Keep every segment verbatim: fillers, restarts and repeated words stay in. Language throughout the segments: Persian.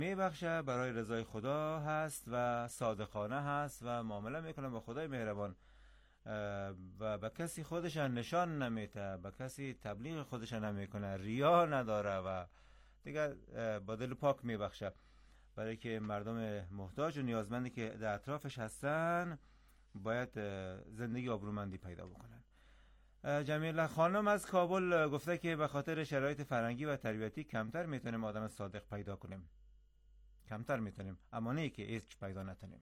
میبخشه، برای رضای خدا هست و صادقانه هست و معامله میکنه با خدای مهربان و به کسی خودش نشان نمیده، به کسی تبلیغ خودش نمیکنه، ریا نداره و دیگه با دل پاک میبخشه، برای که مردم محتاج و نیازمندی که در اطرافش هستن باید زندگی آبرومندی پیدا بکنن. جمیله خانم از کابل گفته که به خاطر شرایط فرهنگی و تربیتی کمتر میتونیم آدم صادق پیدا کنیم، کمتر میتونیم، اما نه که هیچ پیدا نتونیم.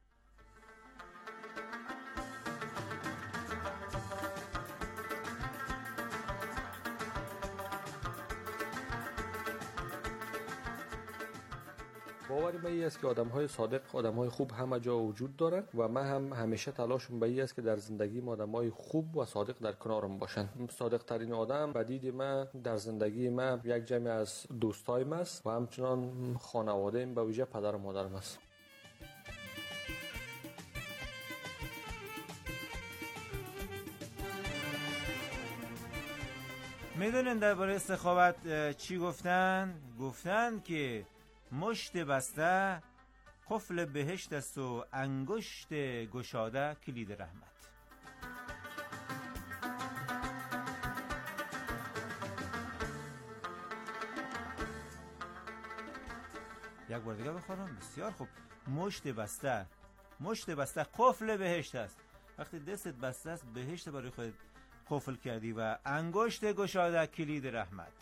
باور من این است که آدم‌های صادق، آدم‌های خوب همه جا وجود دارند و من هم همیشه تلاشم به این است که در زندگی آدم‌های خوب و صادق در کنارم باشند. صادق ترین آدم به دید من در زندگی من یک جمع از دوستایم است و همچنان خانواده‌ام، به ویژه پدر و مادرم است. میدونین درباره سخاوت چی گفتن؟ گفتن که مشت بسته قفل بهشت است و انگشت گشاده کلید رحمت. یک بار دیگه بخونم. بسیار خوب. مشت بسته، مشت بسته قفل بهشت است. وقتی دستت بسته است بهشت برای خود قفل کردی و انگشت گشاده کلید رحمت.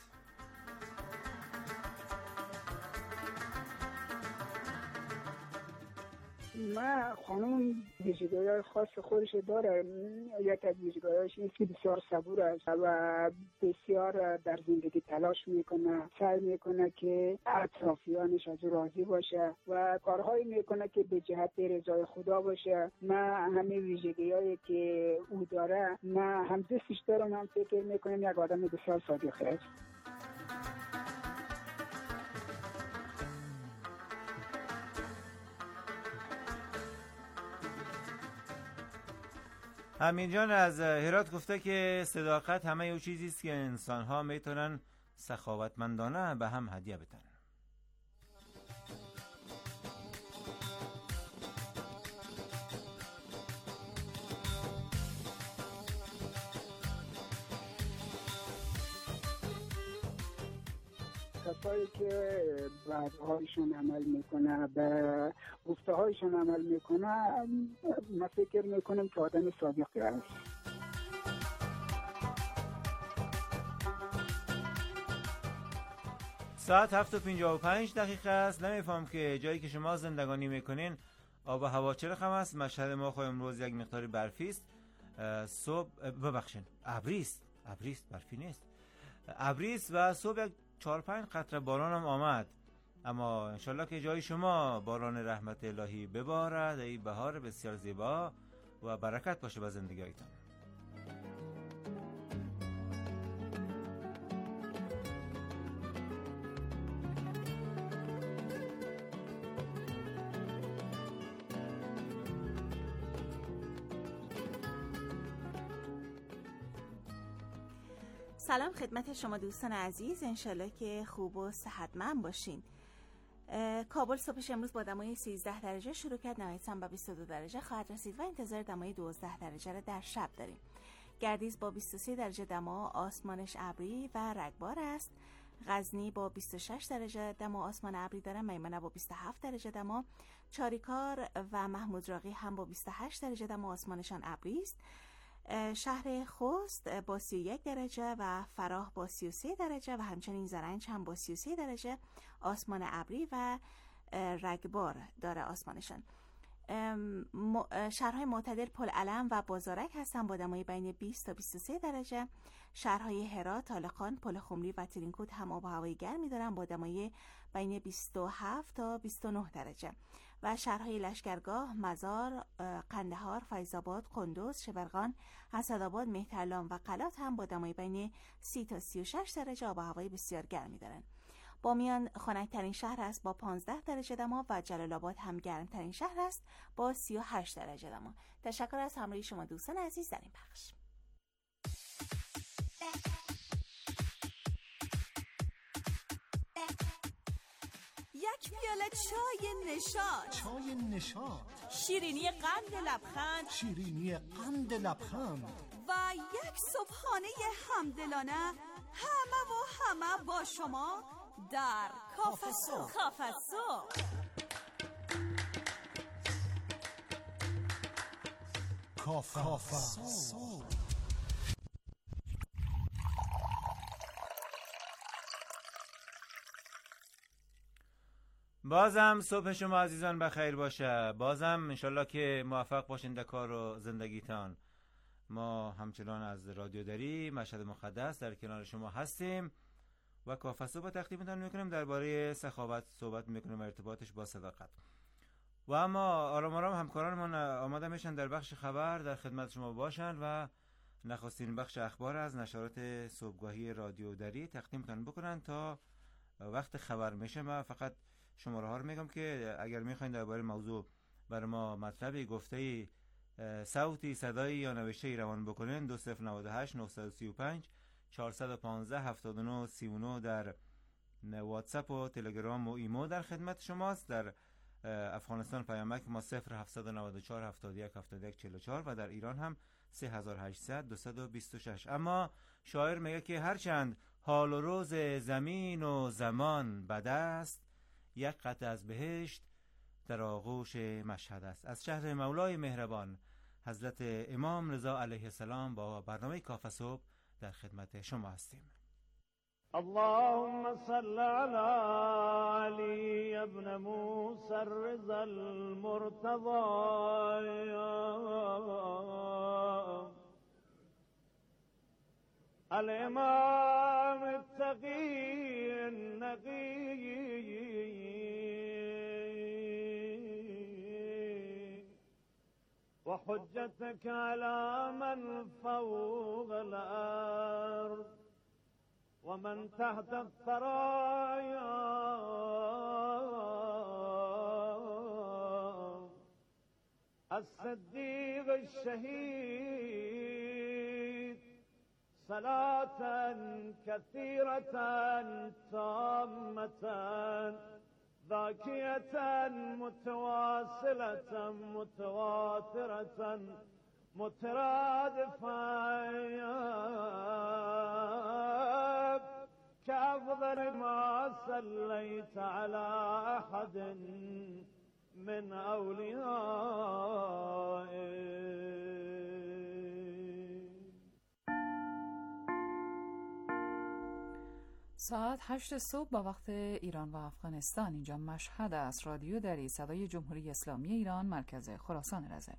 ما خانم ویژگی‌های خاص خودش داره. یک از ویژگی‌هاش اینه که بسیار صبور است و بسیار در زندگی تلاش میکنه، سعی میکنه که اطرافیانش از او راضی باشه و کارهایی میکنه که به جهت رضای خدا باشه. من همه ویژگی‌هایی که او داره من هم دوستش دارم، هم فکر میکنم یک آدم بسیار صادق است. همین جان از هرات گفته که صداقت همه او چیزی است که انسان‌ها میتونن سخاوتمندانه به هم هدیه بدن. کسایی که به وعده‌هایشون عمل میکنه، به گفته هایشون عمل میکنه، من فکر میکنم که آدم صادقی است. ساعت هفت و پنجاه و پنج دقیقه است. نمیفهم که جایی که شما زندگانی میکنین آب و هوا چه رقم است. مشهد ما خو امروز یک مقدار برفی است. صبح ببخشید ابری است، ابری است، برفی نیست، ابری است و صبح یک چهار پنج قطره باران هم آمد، اما انشالله که جای شما باران رحمت الهی ببارد. ای بهار بسیار زیبا و برکت باشه به زندگیتان. سلام خدمت شما دوستان عزیز، انشالله که خوب و صحتمند باشین. کابل صبحش امروز با دمای سیزده درجه شروع کرد، نهایتاً به بیست و دو درجه خواهد رسید و انتظار دمای دوازده درجه را در شب داریم. گردیز با بیست و سه درجه دما، آسمانش ابری و رگبار است. غزنی با بیست و شش درجه دما، آسمان ابری داره. میمنه با بیست و هفت درجه دما. چاریکار و محمود راقی هم با بیست و هشت درجه دما، آسمانشان ابری است. شهر خوست با سی و یک درجه و فراه با سی و سه درجه و همچنین زرنج هم با سی و سه درجه، آسمان ابری و رگبار داره آسمانشان. شهرهای معتدل پل علم و بازارک هستن با دمای بین بیست تا بیست و سه درجه. شهرهای هرات، طالقان، پل خمری و ترینکوت هم آب و هوای گرمی دارن با دمای بین بیست و هفت تا بیست و نه درجه. و شهرهای لشکرگاه، مزار، قندهار، فیض‌آباد، قندوز، شبرغان، اسدآباد، مهترلام و قلات هم با دمای بین سی تا سی و شش درجه آب و هوای بسیار گرمی دارن. بامیان خنک‌ترین شهر است با پانزده درجه دما و جلال آباد هم گرمترین شهر است با سی و هشت درجه دما. تشکر از همراهی شما دوستان عزیز در این بخش. یک یک پیاله چای نشاط. چای نشاط. شیرینی قند لبخند. شیرینی قند لبخند. و یک صبحانه همدلانه همه و همه با شما در کافه صبح. کافه صبح. کافه صبح. بازم صبح شما عزیزان بخیر باشه. بازم انشالله که موفق باشین در کار و زندگیتان. ما همچنان از رادیو دری مشهد مقدس در کنار شما هستیم و کافه صبح تقدیمتان میکنیم. درباره سخاوت صحبت میکنیم و ارتباطش با صداقت. و اما آرام آرام همکارانمون آماده میشن در بخش خبر در خدمت شما باشن و نخستین بخش اخبار از نشرات صبحگاهی رادیو دری تقدیمتان بکنن. تا وقت خبر میشه من فقط شماره ها رو میگم که اگر میخواین درباره موضوع بر ما مطلبی گفته‌ای صوتی صدایی یا نوشته‌ای روان بکنین دو صفر نه هشت نه سه پنج چهار یک پنج هفت نه سه نه در واتساپ و تلگرام و ایمو در خدمت شماست. در افغانستان پیامک ما صفر هفت نه چهار هفت یک هفت یک چهار چهار و در ایران هم سه هزار و هشتصد دویست و بیست و شش. اما شاعر میگه که هرچند حال و روز زمین و زمان بد است، یک قطعه از بهشت در آغوش مشهد است. از شهر مولای مهربان حضرت امام رضا علیه السلام با برنامه کافه صبح در خدمت شما هستیم. اللهم صل علی علی ابن موسی الرضا المرتضى الامام التقی النقی وحجتك على من فوق الأرض ومن تحت الثرايا الصديق الشهيد صلاة كثيرة تامة ذاكية متواصلة متواترة مترادفة كأفضل ما صليت على أحد من أوليائك. ساعت هشت صبح با وقت ایران و افغانستان. اینجا مشهد است. رادیو دری صدای جمهوری اسلامی ایران، مرکز خراسان رضوی.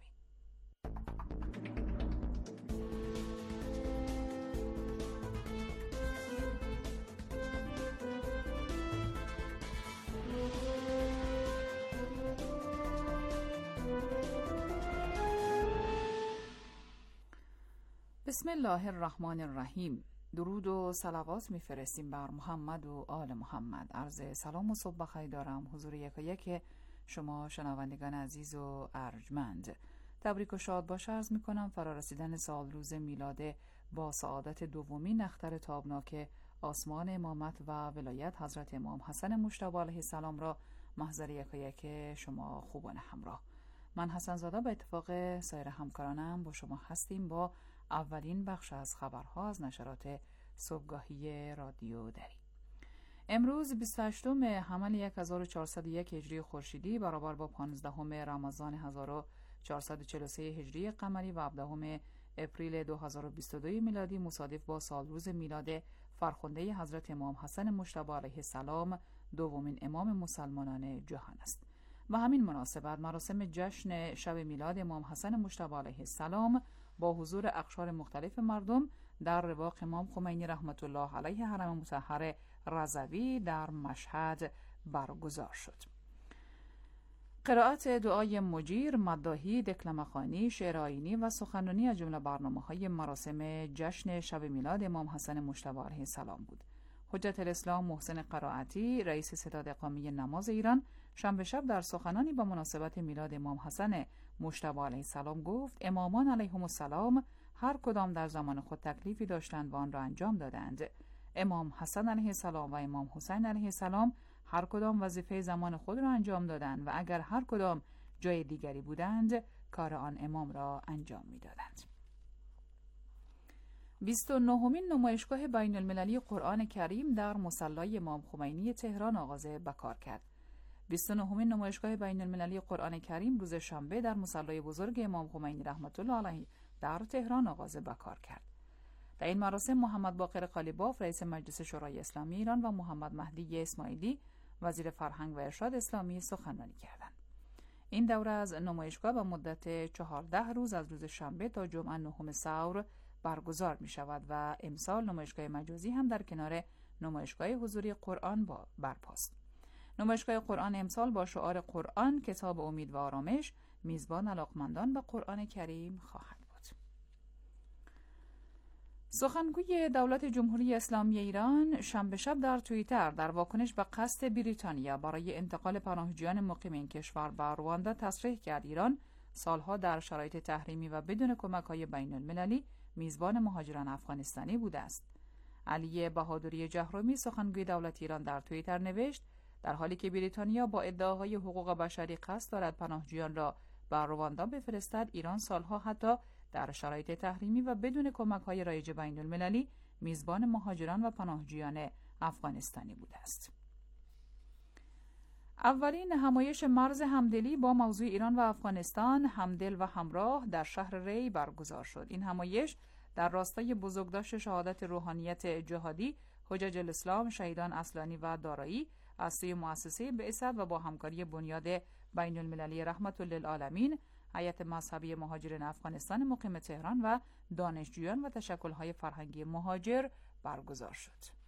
بسم الله الرحمن الرحیم. درود و صلوات میفرستیم بر محمد و آل محمد. عرض سلام و صبح بخیر دارم حضور یکا یک شما شنوندگان عزیز و ارجمند. تبریک و شاد باش عرض میکنم فرا رسیدن سال روز میلاد با سعادت دومین اختر تابناک آسمان امامت و ولایت حضرت امام حسن مجتبی علیه السلام را محضر یکا یک شما خوبان همراه. من حسن زاده به اتفاق سایر همکارانم با شما هستیم با اولین بخش از خبرها از نشرات صبحگاهی رادیو دری. امروز بیست و هشتم حمل هزار و چهارصد و یک هجری خورشیدی برابر با پانزدهم رمضان هزار و چهارصد و چهل و سه هجری قمری و هفدهم اپریل دو هزار و بیست و دو میلادی مصادف با سالروز میلاد فرخنده حضرت امام حسن مجتبی علیه السلام، دومین امام مسلمانان جهان است. و همین مناسبت مراسم جشن شب میلاد امام حسن مجتبی علیه السلام با حضور اقشار مختلف مردم در رواق امام خمینی رحمت الله علیه حرم مطهر رضوی در مشهد برگزار شد. قرائت دعای مجیر، مداحی، دکلمه خوانی، شعر آیینی و سخنرانی از جمله برنامه‌های مراسم جشن شب میلاد امام حسن مجتبی علیه السلام بود. حجت الاسلام محسن قرائتی، رئیس ستاد اقامی نماز ایران، شنبه شب در سخنانی با مناسبت میلاد امام حسن مجتبی علیه السلام گفت: امامان علیهم السلام هر کدام در زمان خود تکلیفی داشتند و آن را انجام دادند. امام حسن علیه السلام و امام حسین علیه السلام هر کدام وظیفه زمان خود را انجام دادند و اگر هر کدام جای دیگری بودند کار آن امام را انجام می‌دادند. بیست و نهمین نمایشگاه بین المللی قرآن کریم در مصلی امام خمینی تهران آغاز به کار کرد. بیست و نهمین نمایشگاه بین المللی قرآن کریم روز شنبه در مصلی بزرگ امام خمینی رحمت الله علیه در تهران آغاز به کار کرد. در این مراسم محمد باقر قالیباف رئیس مجلس شورای اسلامی ایران و محمد مهدی اسماعیلی وزیر فرهنگ و ارشاد اسلامی سخنرانی کردند. این دوره از نمایشگاه به مدت چهارده روز از روز شنبه تا جمعه نهم ثور برگزار می شود و امسال نمایشگاه مجازی هم در کنار نمایشگاه حضوری قرآن با برپاست. نمایشگاه قرآن امسال با شعار قرآن کتاب امید و آرامش میزبان علاقمندان به قرآن کریم خواهد بود. سخنگوی دولت جمهوری اسلامی ایران شنبه شب در توییتر در واکنش به قصد بریتانیا برای انتقال پناهجویان مقیم این کشور به رواندا تصریح کرد ایران سالها در شرایط تحریمی و بدون کمک‌های بین المللی میزبان مهاجران افغانستانی بوده است. علی بهادری جهرومی سخنگوی دولت ایران در توییتر نوشت در حالی که بریتانیا با ادعاهای حقوق بشری قصد دارد پناهجویان را به رواندا بفرستد، ایران سالها حتی در شرایط تحریمی و بدون کمک‌های رایج بین المللی میزبان مهاجران و پناهجویان افغانستانی بوده است. اولین همایش مرز همدلی با موضوع ایران و افغانستان همدل و همراه در شهر ری برگزار شد. این همایش در راستای بزرگداشت شهادت روحانیت جهادی حجج الاسلام شهیدان اصلانی و دارایی از سوی مؤسسه بعثت و با همکاری بنیاد بین المللی رحمت للعالمین، هیئت مذهبی مهاجرین افغانستان مقیم تهران و دانشجویان و تشکل‌های فرهنگی مهاجر برگزار شد.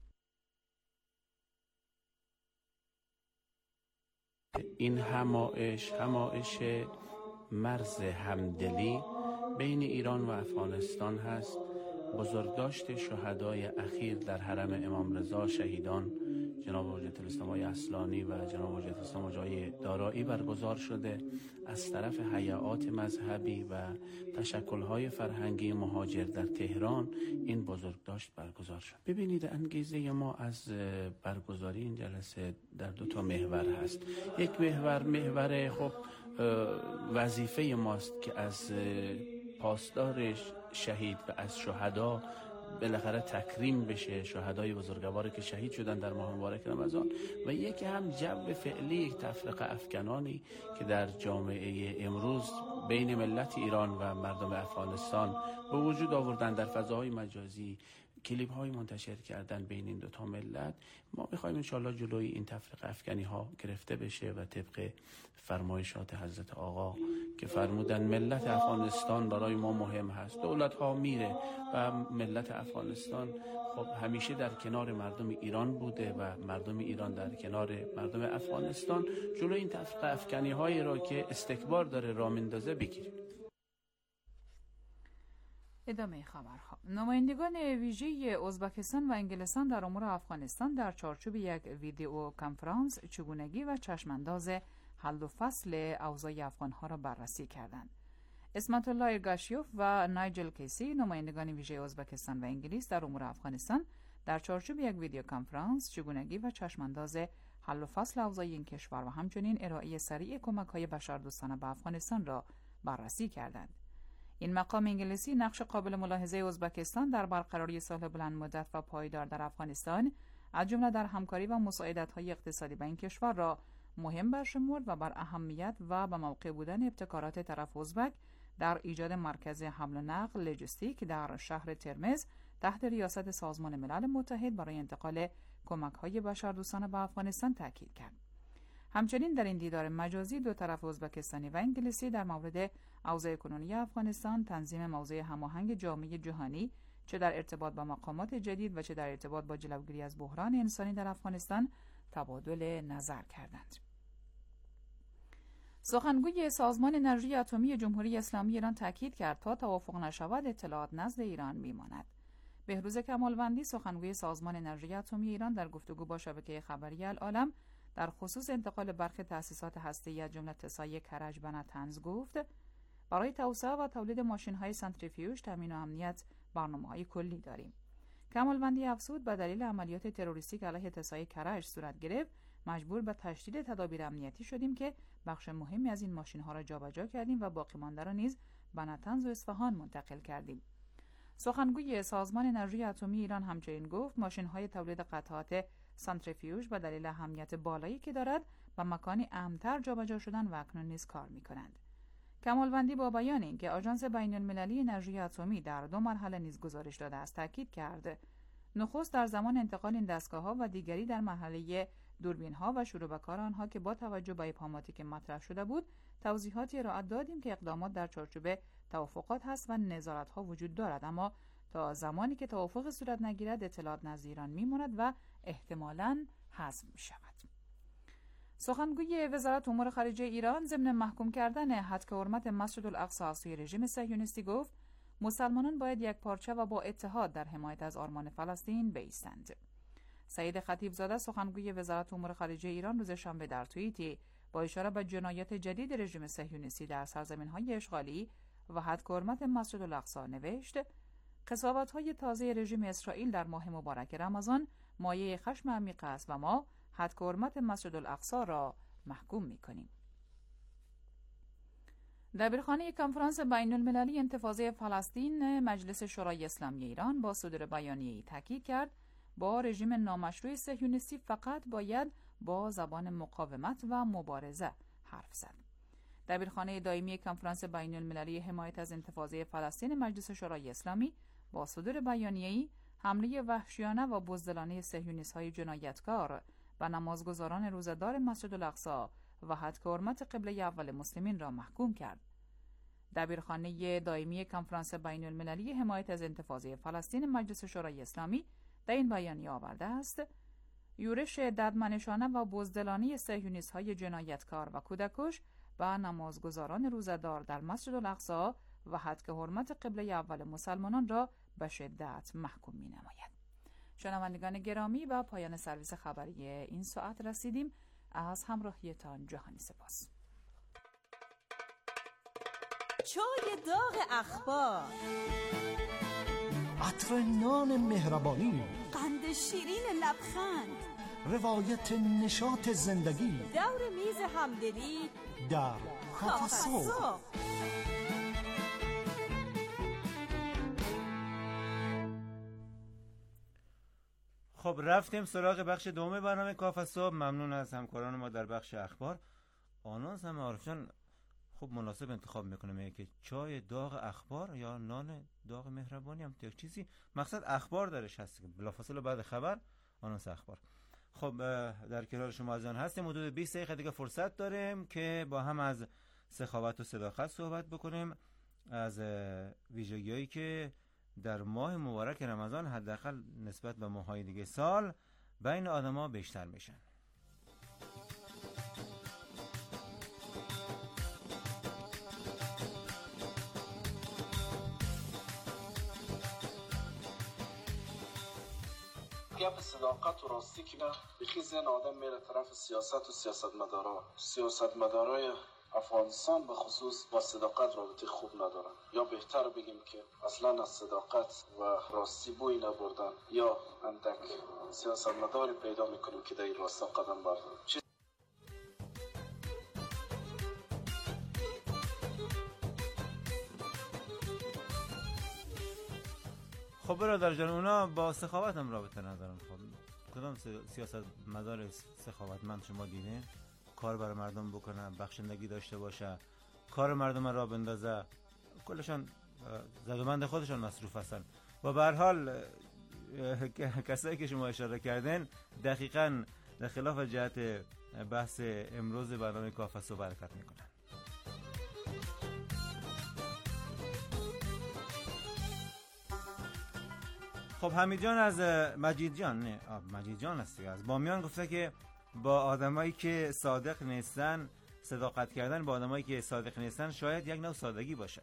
این همایش همایش مرز همدلی بین ایران و افغانستان هست. بزرگداشت شهدای اخیر در حرم امام رضا شهیدان جناب حجت الاسلام اصلانی و جناب حجت الاسلام جای دارایی برگزار شده از طرف هیئات مذهبی و تشکل‌های فرهنگی مهاجر در تهران. این بزرگداشت برگزار شد. ببینید انگیزه ما از برگزاری این جلسه در دو تا محور هست. یک محور محور خب وظیفه ماست که از پاسدار شهید و از شهدا بالاخره تکریم بشه، شهدای بزرگواری که شهید شدن در ماه مبارک رمضان، و یکی هم جو فعلی تفرقه افکنانی که در جامعه امروز بین ملت ایران و مردم افغانستان به وجود آوردن در فضاهای مجازی، کلیپ های منتشر کردن بین این دوتا ملت. ما میخوایم انشاءالله جلوی این تفرقه افکنی ها گرفته بشه و طبق فرمایشات حضرت آقا که فرمودن ملت افغانستان برای ما مهم هست، دولت ها میره و ملت افغانستان خب همیشه در کنار مردم ایران بوده و مردم ایران در کنار مردم افغانستان. جلوی این تفرقه افکنی هایی را که استکبار داره راه میندازه بگیریم. ادامه خبرها. نمایندگان ویژه ازبکستان و انگلستان در امور افغانستان در چارچوب یک ویدیو کنفرانس چگونگی و چشمانداز حل و فصل اوضاع افغانها را بررسی کردند. اسمت الله ایرگاشیوف و نایجل کیسی نمایندگان ویژه ازبکستان و انگلیس در امور افغانستان در چارچوب یک ویدیو کنفرانس چگونگی و چشمانداز حل و فصل اوضاع این کشور و همچنین ارائه سریع کمک‌های بشردوستانه به افغانستان را بررسی کردند. این مقام انگلیسی نقش قابل ملاحظه ازبکستان در برقراری صلح بلند مدت و پایدار در افغانستان از جمله در همکاری و مساعدت‌های اقتصادی به این کشور را مهم برشمرد و بر اهمیت و به موقع بودن ابتکارات طرف ازبک در ایجاد مرکز حمل و نقل لوجستیک در شهر ترمز تحت ریاست سازمان ملل متحد برای انتقال کمک‌های بشردوستانه به افغانستان تاکید کرد. همچنین در این دیدار مجازی دو طرف ازبکستانی و انگلیسی در مورد اوضاع کنونی افغانستان، تنظیم موضوع هماهنگ جامعه جهانی چه در ارتباط با مقامات جدید و چه در ارتباط با جلوگیری از بحران انسانی در افغانستان تبادل نظر کردند. سخنگوی سازمان انرژی اتمی جمهوری اسلامی ایران تاکید کرد تا توافق نشود اطلاعات نزد ایران میماند. بهروز کمالوندی سخنگوی سازمان انرژی اتمی ایران در گفتگو با شبکه خبری العالم در خصوص انتقال برخی تأسیسات هسته‌ای از جمله تسای کرج به نطنز گفت برای توسعه و تولید ماشین‌های سنتریفیوژ تامین و امنیت برنامه‌های کلی داریم. کمالوندی افزود به دلیل عملیات تروریستی که علیه تسای کرج صورت گرفت مجبور به تشدید تدابیر امنیتی شدیم که بخش مهمی از این ماشین‌ها را جابجا کردیم و باقی مانده را نیز به نطنز و اصفهان منتقل کردیم. سخنگوی سازمان انرژی اتمی ایران همچنین گفت ماشین‌های تولید قطعات سانتریفیوژ به دلیل اهمیت بالایی که دارد به مکانی امن‌تر جابجا شدن و اکنون نیز کار می‌کنند. کمالوندی با بیان اینکه آژانس بین‌المللی انرژی اتمی در دو مرحله نیز گزارش داده است تاکید کرد نخست در زمان انتقال این دستگاه‌ها و دیگری در مرحله دوربین‌ها و شروع به کار آنها که با توجه به ابهاماتی که مطرح شده بود توضیحاتی ارائه دادیم که اقدامات در چارچوب توافقات هست و نظارت‌ها وجود دارد، اما تا زمانی که توافق صورت نگیرد اطلاعات نزد ایران میماند و احتمالاً حذف می‌شود. سخنگوی وزارت امور خارجه ایران ضمن محکوم کردن هتک حرمت مسجد الاقصی از سوی رژیم صهیونیستی گفت مسلمانان باید یک پارچه و با اتحاد در حمایت از آرمان فلسطین بایستند. سعید خطیبزاده سخنگوی وزارت امور خارجه ایران روز شنبه در توییتی با اشاره به جنایات جدید رژیم صهیونیستی در سرزمین‌های اشغالی و هتک حرمت مسجد الاقصی نوشت: قضاوت‌های تازه رژیم اسرائیل در ماه مبارک رمضان مایه خشم عمیق است و ما هتک حرمت مسجد الاقصی را محکوم می‌کنیم. دبیرخانه کنفرانس بین‌المللی انتفاضه فلسطین مجلس شورای اسلامی ایران با صدور بیانیه‌ای تاکید کرد با رژیم نامشروع صهیونیستی فقط باید با زبان مقاومت و مبارزه حرف زد. دبیرخانه دائمی کنفرانس بین‌المللی حمایت از انتفاضه فلسطین مجلس شورای اسلامی با صدور بیانیه‌ای حمله وحشیانه و بزدلانه صهیونیست‌های جنایتکار و نمازگزاران روزه‌دار مسجد الاقصی و هتک حرمت قبله اول مسلمین را محکوم کرد. دبیرخانه دائمی کنفرانس بین‌المللی حمایت از انتفاضه فلسطین مجلس شورای اسلامی در این بیانیه آورده است: یورش ددمنشانه و بزدلانه صهیونیست‌های جنایتکار و کودکش و نمازگزاران روزه‌دار در مسجد الاقصی و هتک حرمت قبله اول مسلمانان را به شدت محکوم می‌نماید. شنوندگان گرامی، به پایان سرویس خبری این ساعت رسیدیم. از همراهیتان جهانی سپاس. چای داغ اخبار، عطر نان مهربانی، قند شیرین لبخند، روایت نشاط زندگی، دور میز همدلی در کافه صبح. خب رفتیم سراغ بخش دوم برنامه کافه صبح. ممنون از همکاران ما در بخش اخبار. آناز هم عارف جان خوب مناسب انتخاب میکنه، میگه که چای داغ اخبار یا نان داغ مهربانی هم یک چیزی مقصد اخبار درش هست که بلافاصله بعد خبر آناس اخبار. خب در کنار شما عزیزان هستیم. حدود بیست دقیقه دیگه فرصت داریم که با هم از سخاوت و صداقت صحبت بکنیم، از ویژگی‌هایی که در ماه مبارک رمضان حداقل نسبت به ماه‌های دیگه سال بین آدم‌ها بیشتر میشن. گپ صداقت و راستی که نه بخی ذهن آدم میره طرف سیاست و سیاستمدارا. سیاستمدارای افغانستان به خصوص با صداقت رابطه خوب ندارن، یا بهتر بگیم که اصلا از صداقت و راستی بوی نبردن، یا اندک سیاستمداری پیدا میکنیم که در این راستا قدم بردارن. خب برادر جان، اونا با سخاوت هم رابطه ندارن. خب کدام سیاست مدار سخاوتمند شما دیدین؟ کار برای مردم بکنه، بخشندگی داشته باشه، کار مردم را بندازه، کلشان زدومند خودشان مصروف هستن. و به هر حال کسایی که شما اشاره کردین دقیقاً در خلاف جهت بحث امروز برنامه کافه صبح حرکت میکنن. خب حمید جان از مجید جان نه مجید جان است از بامیان گفته که با آدمایی که صادق نیستن صداقت کردن با آدمایی که صادق نیستن شاید یک نوع سادگی باشه.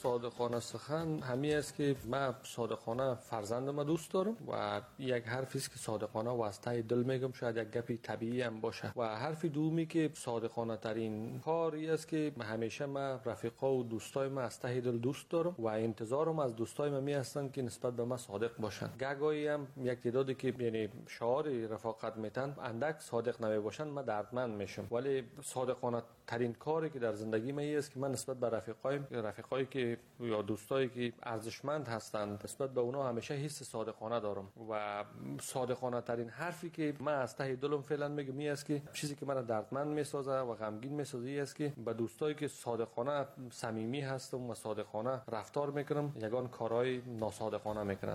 صادقانه سخن همی است که من صادقانه فرزندم دوست دارم و یک حرفی است که صادقانه واسطه دل میگم، شاید یک گپی طبیعی هم باشه. و حرف دومی که صادقانه ترین کاری است که همیشه من رفیقا و دوستای من از ته دل دوست دارم و انتظارم از دوستای من می هستن که نسبت به من صادق باشن. گاگایی هم یک تعدادی که یعنی شعار رفاقت میتن اندک صادق نمی باشن من دردمند میشم، ولی صادقانه ترین کاری که در زندگی من است که من نسبت به رفیقایم رفیقایی که یا دوستایی که ارزشمند هستند نسبت به اونا همیشه حس صادقانه دارم. و صادقانه ترین حرفی که من از ته دلم فعلا میگم این است که چیزی که من دردمند میسازه و غمگین میسازه است که به دوستایی که صادقانه صمیمی هستم و صادقانه رفتار میکنم یگان کارهای ناصادقانه میکنن.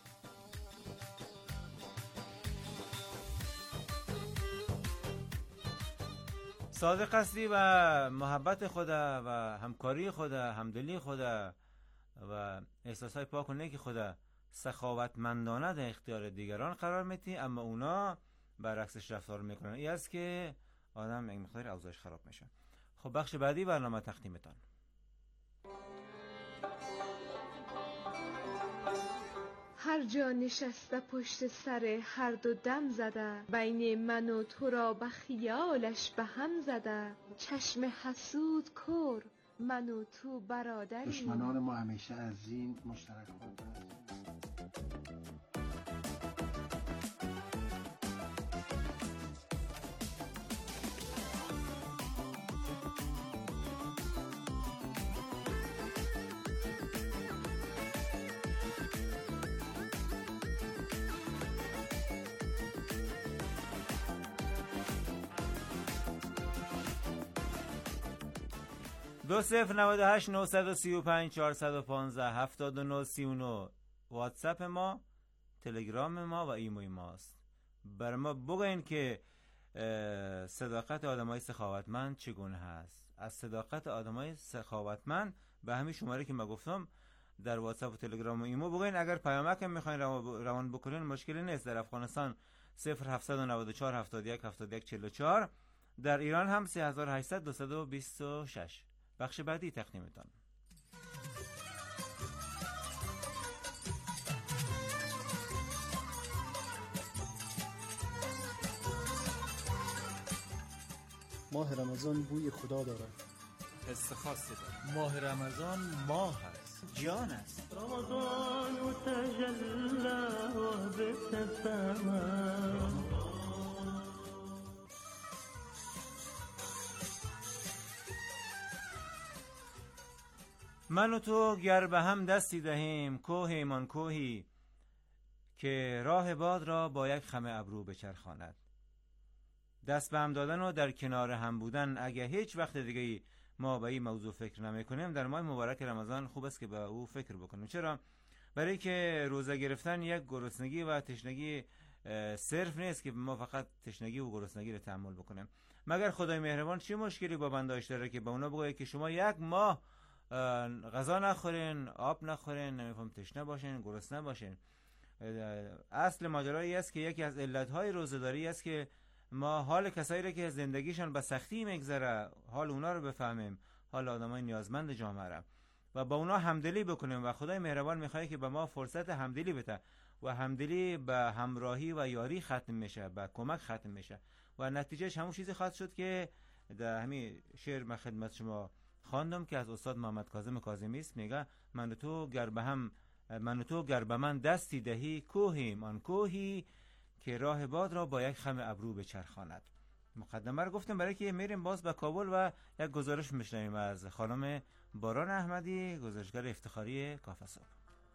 صادق هستی و محبت خدا و همکاری خدا، همدلی خدا و احساسای پاک و نیک خدا سخاوتمندانه در اختیار دیگران قرار میدی، اما اونا برعکسش رفتار میکنن. این است که آدم یک مقدار اوضاعش خراب میشه. خب بخش بعدی برنامه تقدیمتان. هر جا نشسته پشت سر هر دو دم زده، بین من و تو را به خیالش به هم زده. چشم حسود کر من و تو برادری، دشمنان ما همیشه از این مشترک بوده. دو صفر نود و هشت نهصد و سی و پنج چهارصد و پانزده هفتاد و نه سی و نه واتساپ ما، تلگرام ما و ایموی ماست. بر ما بگوین که صداقت آدمای سخاوتمند چگونه هست. از صداقت آدمای سخاوتمند به همین شماره که ما گفتم در واتساپ و تلگرام و ایمو بگوین. اگر پیامک هم میخواین روان بکنین مشکلی نیست. در افغانستان صفر هفتصد و نود و چهار هفتاد و یک هفتاد و یک چهل و چهار، در ایران هم سه هزار و هشتصد دویست و بیست و شش. بخش بعدی تقدیمتان. ماه رمضان بوی خدا داره، حس خاصی داره. ماه رمضان ماه هست، جان است. رمضان تجلى وابتسم. من و تو گر به هم دستی دهیم، کوهی من کوهی که راه باد را با یک خم ابرو بچرخاند. دست به هم دادن و در کنار هم بودن، اگه هیچ وقت دیگه ما به این موضوع فکر نمی کنیم، در ماه مبارک رمضان خوب است که به او فکر بکنیم. چرا؟ برای که روزه گرفتن یک گرسنگی و تشنگی صرف نیست که ما فقط تشنگی و گرسنگی رو تحمل بکنیم. مگر خدای مهربان چه مشکلی با بنده‌اش داره که به اونا بگه که شما یک ماه غذا نخورین، آب نخورین، نمیفهم تشنه باشین، گرسنه باشین. اصل ماجرایی است که یکی از علتهای روزه‌داری است که ما حال کسایی را که زندگیشان به سختی میگذره، حال اونا رو بفهمیم، حال آدمای نیازمند جامعه را، و با اونا همدلی بکنیم. و خدای مهربان میخواد که به ما فرصت همدلی بده و همدلی به همراهی و یاری ختم میشه، به کمک ختم میشه و نتیجهش همون چیزی خواهد شد که در همین شعر من خدمت شما خواندم که از استاد محمد کاظم کاظمی است. میگه من و تو گر به هم من و تو گر به من دستی دهی، کوهیم آن کوهی که راه باد را با یک خم ابرو بچرخاند. مقدمه رو گفتم برای که میریم باز به کابل و یک گزارش میشنویم از خانم باران احمدی، گزارشگر افتخاری کافه صبح.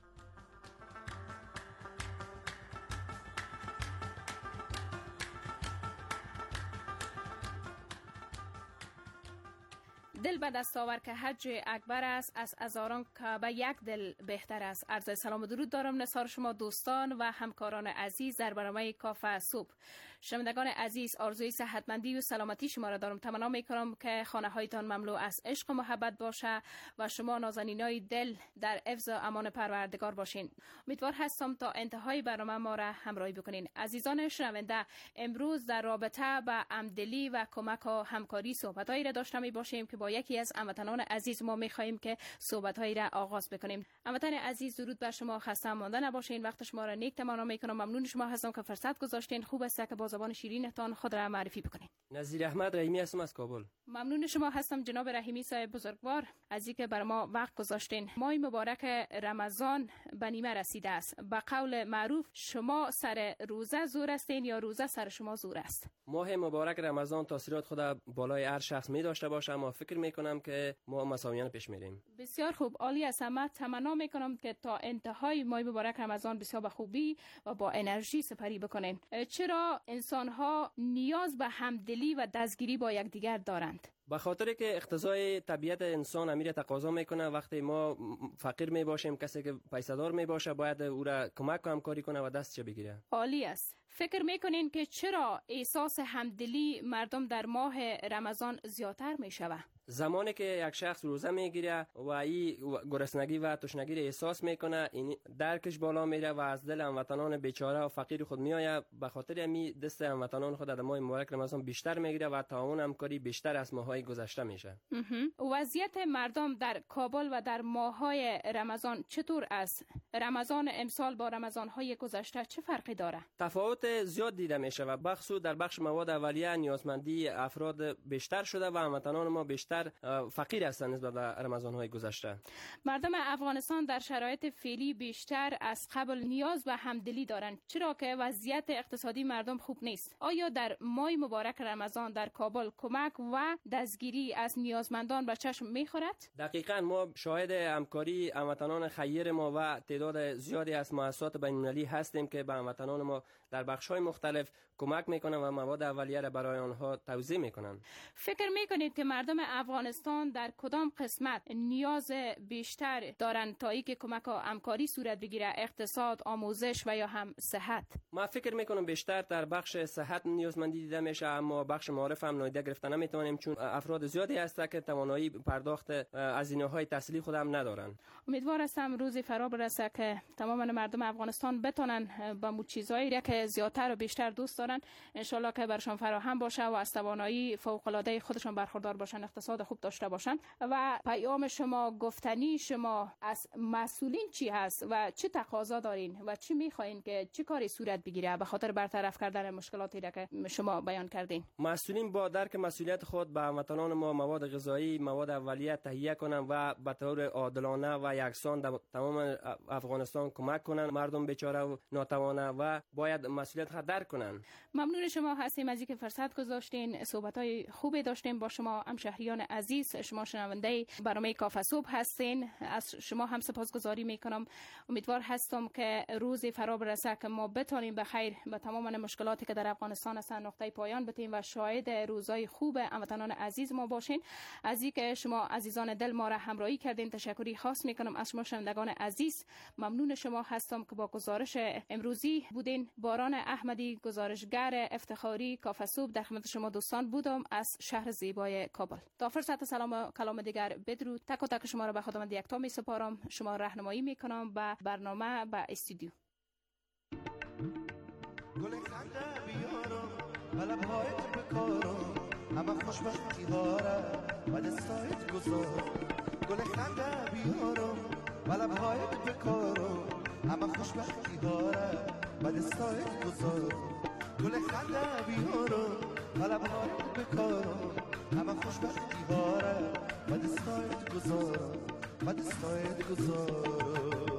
دل به دست آور که حج اکبر است، از هزاران کعبه یک دل بهتر است. عرض سلام و درود دارم نثار شما دوستان و همکاران عزیز در برنامه کافه صبح. شنوندگان عزیز، آرزوی صحتمندی و سلامتی شما را دارم. تمنا میکنم که خانه هایتان مملو از عشق و محبت باشه و شما نازنینای دل در حفظ و امان پروردگار باشین. امیدوار هستم تا انتهای برنامه ما را همراهی بکنین. عزیزان شنونده، امروز در رابطه با همدلی و کمک و همکاری صحبتایی را داشته می باشیم که با یکی از هموطنان عزیز ما میخواهیم که صحبتایی را آغاز بکنیم. هموطن عزیز، درود بر شما، خسته مانده نباشین. وقت شما را نیک تمام میکنم. ممنون شما هستم که فرصت گذاشتین. خوب است که با زبان شیرینتان خود را معرفی بکنین. نظیر احمد رحیمی هستم از کابل. ممنون شما هستم جناب رحیمی صاحب بزرگوار از اینکه بر ما وقت گذاشتین. ماه مبارک رمضان به نیمه رسیده است. به قول معروف شما سر روزه زور هستین یا روزه سر شما زور است؟ ماه مبارک رمضان تاثیرات خود بالای هر شخص می داشته باشه، اما فکر می کنم که ما مساویانه پیش میریم. بسیار خوب، عالی است. من تمنا می کنم که تا انتهای ماه مبارک رمضان بسیار به خوبی و با انرژی سپری بکنین. چرا انسان ها نیاز به همدلی و دستگیری با یکدیگر دارند؟ به خاطر که اقتضای طبیعت انسان امیر تقاضا میکنه وقتی ما فقیر می باشیم، کسی که پیسه‌دار می باشه باید او را کمک و همکاری کنه و دستش بگیره. عالی است. فکر میکنین که چرا احساس همدلی مردم در ماه رمضان زیادتر می شود؟ زمانی که یک شخص روزه میگیره و این گرسنگی و تشنگی را احساس میکنه، این درکش بالا میره و از دل هموطنان بیچاره و فقیر خود میآید. به خاطر همین دست هموطنان خود در ماه مبارک رمضان بیشتر میگیره و تعاون همکاری بیشتر از ماهای گذشته میشه. وضعیت مردم در کابل و در ماهای رمضان چطور است؟ رمضان امسال با رمضان‌های گذشته چه فرقی داره؟ تفاوت زیاد دیده میشه و بخصوص در بخش مواد اولیه نیازمندی افراد بیشتر شده و هموطنان ما بیشتر فقیر هستند نسبت به رمضان‌های گذشته. مردم افغانستان در شرایط فعلی بیشتر از قبل نیاز به همدلی دارند، چرا که وضعیت اقتصادی مردم خوب نیست. آیا در ماه مبارک رمضان در کابل کمک و دستگیری از نیازمندان به چشم می‌خورد؟ دقیقاً ما شاهد همکاری هموطنان خیر ما و تعداد زیادی از مؤسسات بین‌المللی هستیم که به هموطنان ما در بخش‌های مختلف کمک میکنن و مواد اولیه را برای آنها توزیع میکنن. فکر میکنید که مردم افغانستان در کدام قسمت نیاز بیشتر دارند تا اینکه کمک و همکاری صورت بگیره؟ اقتصاد، آموزش و یا هم صحت؟ ما فکر میکنم بیشتر در بخش صحت نیازمندی دیده میشه، اما بخش معارف هم نادیده گرفته نمیتونیم چون افراد زیادی هستند که توانایی پرداخت هزینه‌های تحصیلی خود هم ندارن. امیدوار هستم روزی فرا برسه که تمام مردم افغانستان بتونن با مو چیزایی که زیادتر و بیشتر دوست دارن ان شاء الله که برشان فراهم باشه و از توانایی فوق العاده خودشان برخوردار باشن، اقتصاد خوب داشته باشن. و پیام شما، گفتنی شما از مسئولین چی هست و چه تقاضا دارین و چی میخواین که چه کاری صورت بگیره به خاطر برطرف کردن مشکلاتی را که شما بیان کردین؟ مسئولین با درک مسئولیت خود به هموطنان ما مواد غذایی، مواد اولیه تهیه کنن و به طور عادلانه و یکسان در تمام افغانستان کمک کنن مردم بیچاره و ناتوانه و باید مسئولیت خود درک کنن. ممنون شما هستیم از اینکه فرصت گذاشتین. صحبت‌های خوبی داشتیم با شما همشهریان عزیز. شما شنونده برنامه کافه صبح هستین. از شما هم سپاسگزاری میکنم. امیدوار هستم که روزی فرا برسه که ما بتونیم به خیر به تمام مشکلاتی که در افغانستان هستن نقطه پایان بدیم و شاهد روزای خوب هموطنان عزیز ما باشین. از اینکه شما عزیزان دل ما را همراهی کردین تشکری خاص میکنم از شما شنوندگان عزیز. ممنون شما هستم که با گزارش امروزی بودین. باران احمدی، گزارشگر افتخاری کافه صبح، در خدمت شما دوستان بودم از شهر زیبای کابل. تا فرصت سلام و کلام دیگر بدرود. تک و تک شما را به خدمت یکتا می سپارم. شما راهنمایی میکنم به برنامه به استودیو. گل خنده بیارم لب‌هایت بکارم همه خوشبختی هاره و دستایت گذارم. گل خنده بیارم لب‌هایت بکارم همه خوشبختی هاره و دستایت گذارم. گل خنده بیارم لب‌هایت بکارم همه خوشبختی هاره و دستایت گذارم و دستایت گذارم.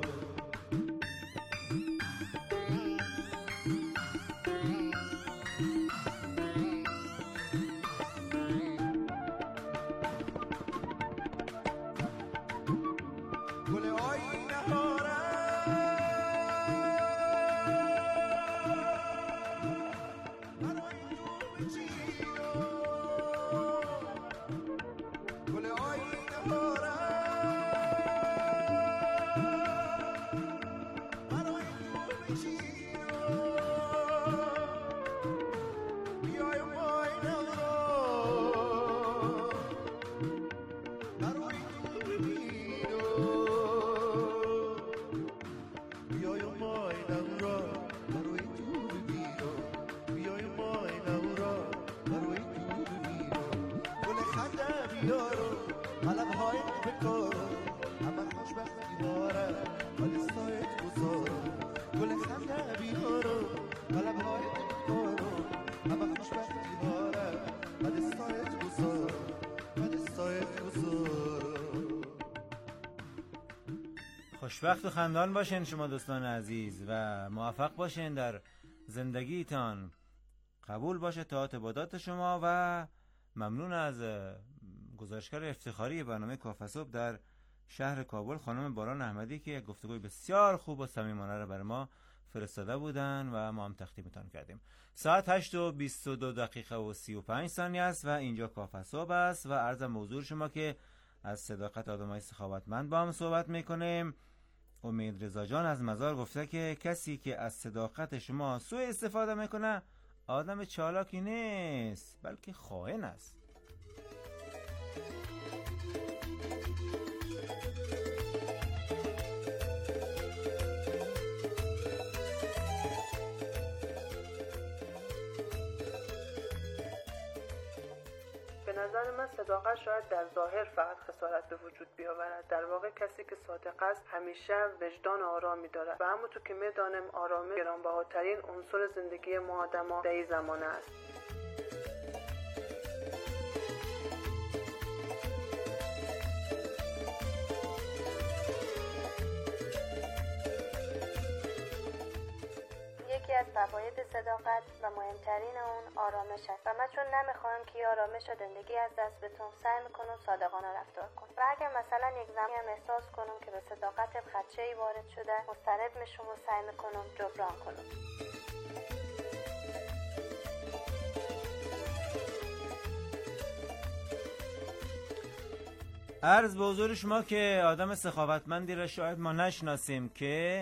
خوشبخت و خندان باشین شما دوستان عزیز و موفق باشین در زندگیتان. قبول باشه طاعت عبادات شما و ممنون از گزارشگر افتخاری برنامه کافه صبح در شهر کابل خانم باران احمدی که گفتگوی بسیار خوب و صمیمانه را برای ما فرستاده بودن و ما هم تقدیمتان کردیم. ساعت هشت و بیست و دو دقیقه و سی و پنج ثانیه است و اینجا کافه صبح است و عرض موضوع شما که از صداقت آدمای سخاوتمند با هم صحبت میکنیم. امید رضا جان از مزار گفته که کسی که از صداقت شما سوء استفاده میکنه آدم چالاکی نیست بلکه خائن است. به نظر من صداقت شاید در ظاهر فقط خسارت به وجود بیاورد. در واقع کسی که صادق است همیشه وجدان آرامی دارد و همونطور که میدانیم آرامش گرانبهاترین عنصر زندگی ما آدما در این زمانه است. یکی از فواید صداقت و مهمترین اون آرامش است و من چون نمیخوام که آرامش و زندگی از دست بتونم سعی میکنم صادقانه رفتار کنم و اگر مثلا یک زمانی هم احساس کنم که به صداقتم خدشه‌ای وارد شده مضطرب میشم و سعی میکنم جبران کنم. عرض به حضور شما که آدم سخاوتمندی را شاید ما نشناسیم که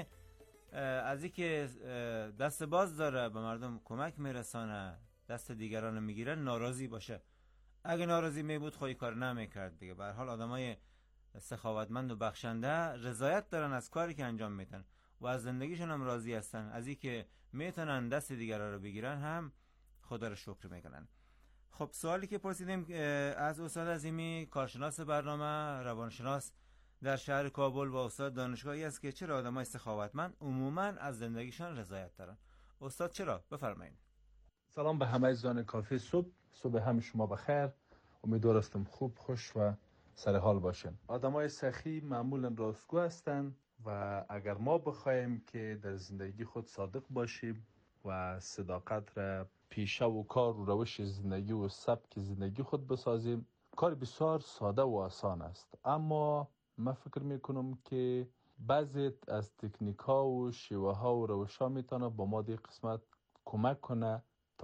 از این که دست باز داره به مردم کمک میرسانه دست دیگران میگیره ناراضی باشه. اگه ناراضی میبود خواهی کار نمیکرد دیگه. به هر حال آدمای سخاوتمند و بخشنده رضایت دارن از کاری که انجام میدن و از زندگیشون هم راضی هستن. از این که میتونن دست دیگران رو بگیرن هم خدا رو شکر میکنن. خب سوالی که پرسیدیم از استاد عظیمی کارشناس برنامه روانشناس در شهر کابل و استاد دانشگاهی است که چرا آدمای سخاوتمند عموماً از زندگیشان رضایت دارن. استاد چرا؟ بفرمایید. سلام به همه عزیزان کافه صبح. صبح همه شما بخیر. امیدوار هستم خوب خوش و سر حال باشین. آدمای سخی معمولاً راستگو هستند و اگر ما بخوایم که در زندگی خود صادق باشیم و صداقت را پیشه و کار و روش زندگی و سبک زندگی خود بسازیم کار بسیار ساده و آسان است. اما من فکر میکنم که بعضی از تکنیک ها و شیوه ها و روش ها میتونه با ما دی قسمت کمک کنه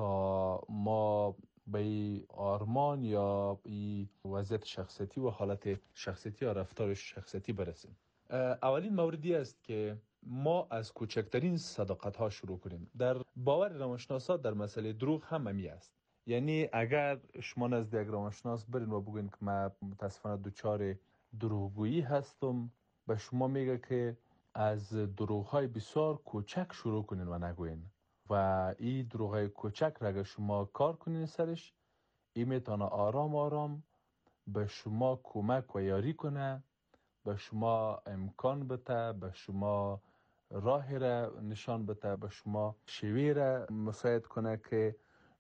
تا ما به آرمان یا به وضعیت شخصیتی و حالت شخصیتی یا رفتار شخصیتی برسیم. اولین موردی است که ما از کوچکترین صداقت ها شروع کنیم. در باور روانشناسا در مسئله دروغ هم همی است. یعنی اگر شما نزد یک روانشناس برین و بگوین که من متاسفانه دچار دروغگویی هستم، به شما میگه که از دروغ‌های بسیار کوچک شروع کنین و نگوین و این دروغ‌های کوچک را اگر شما کار کنین سرش این میتونه آرام آرام به شما کمک و یاری کنه، به شما امکان بده، به شما راه را نشان بده، به شما شیوه را مساعد کنه که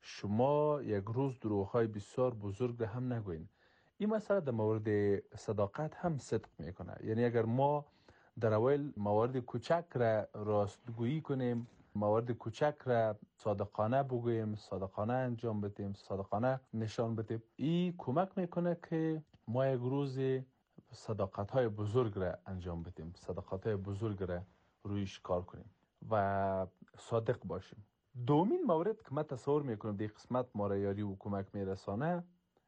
شما یک روز دروغ‌های بسیار بزرگ را هم نگوین. این مسئله در مورد صداقت هم صدق میکنه. یعنی اگر ما در اول موارد کوچک را راستگویی کنیم، موارد کوچک را صادقانه بگوییم، صادقانه انجام بدیم، صادقانه نشان بدیم، این کمک میکنه که ما یک روز صداقت های بزرگ را انجام بدیم، صداقت های بزرگ را رویش کار کنیم و صادق باشیم. دومین مورد که من تصور میکنم در قسمت ما را یاری و کمک میرسانه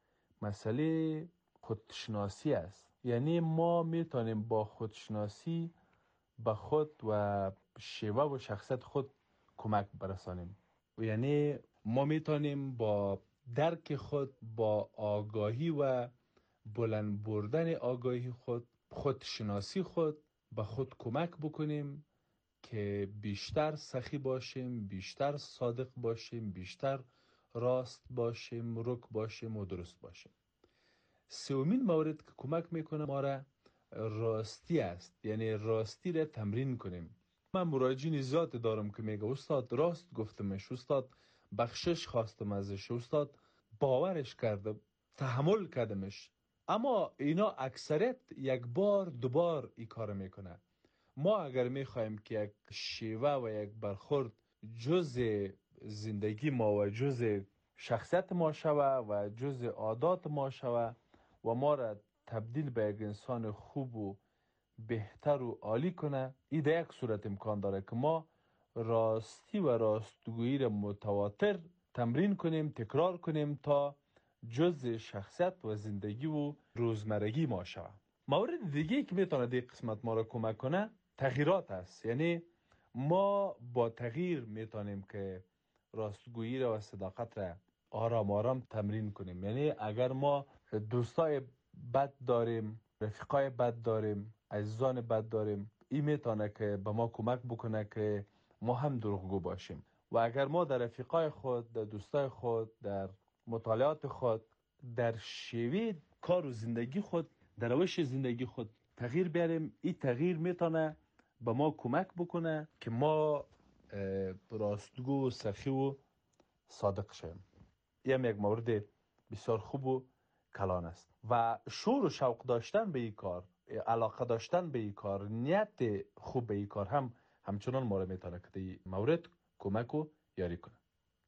مسئله خودشناسی است. یعنی ما میتونیم با خودشناسی به خود و شیوه و شخصیت خود کمک برسانیم. یعنی ما میتونیم با درک خود، با آگاهی و بلند بردن آگاهی خود، خودشناسی خود به خود کمک بکنیم که بیشتر سخی باشیم، بیشتر صادق باشیم، بیشتر راست باشیم، رک باشیم و درست باشیم. سومین مورد که کمک میکنه ما را راستی است. یعنی راستی را تمرین کنیم. من مراجعین زیاد دارم که میگه استاد راست گفتمش، استاد بخشش خواستم ازش، استاد باورش کردم، تحمل کردمش. اما اینا اکثریت یک بار دو بار این کار میکنه ما اگر میخوایم که یک شیوه و یک برخورد جز زندگی ما و جز شخصیت ما شوه و جز عادات ما شوه و ما را تبدیل به یک انسان خوب و بهتر و عالی کنه، این در یک صورت امکان داره که ما راستی و راستگویی را متواتر تمرین کنیم، تکرار کنیم تا جز شخصیت و زندگی و روزمرگی ما شوه. مورد دیگه که میتونه در قسمت ما را کمک کنه تغییرات است. یعنی ما با تغییر میتونیم که راستگویی را و صداقت را آرام آرام تمرین کنیم. یعنی اگر ما دوستای بد داریم، رفیقای بد داریم، عزیزان بد داریم، این میتونه که به ما کمک بکنه که ما هم دروغگو باشیم. و اگر ما در رفیقای خود، در دوستای خود، در مطالعات خود، در شیوه کار و زندگی خود، در روش زندگی خود تغییر بیاریم، این تغییر میتونه به ما کمک بکنه که ما راستگو و سخی و صادق شویم. این یک مورد بسیار خوب و کلان است. و شور و شوق داشتن به این کار، علاقه داشتن به این کار، نیت خوب به این کار هم همچنان ما را میتونه که این مورد کمک و یاری کنه.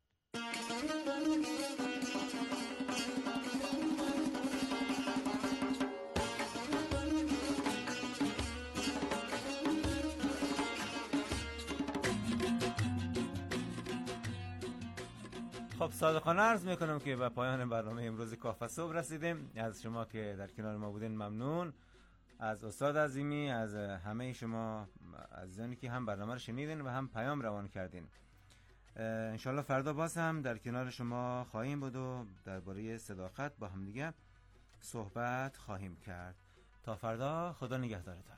خب صادقانه عرض میکنم که به پایان برنامه امروز کافه صبح رسیدیم. از شما که در کنار ما بودین ممنون، از استاد عظیمی، از همه شما عزیزانی که هم برنامه رو شنیدین و هم پیام روان کردین. انشالله فردا باز هم در کنار شما خواهیم بود و درباره صداقت با هم دیگه صحبت خواهیم کرد. تا فردا، خدا نگهدارتان.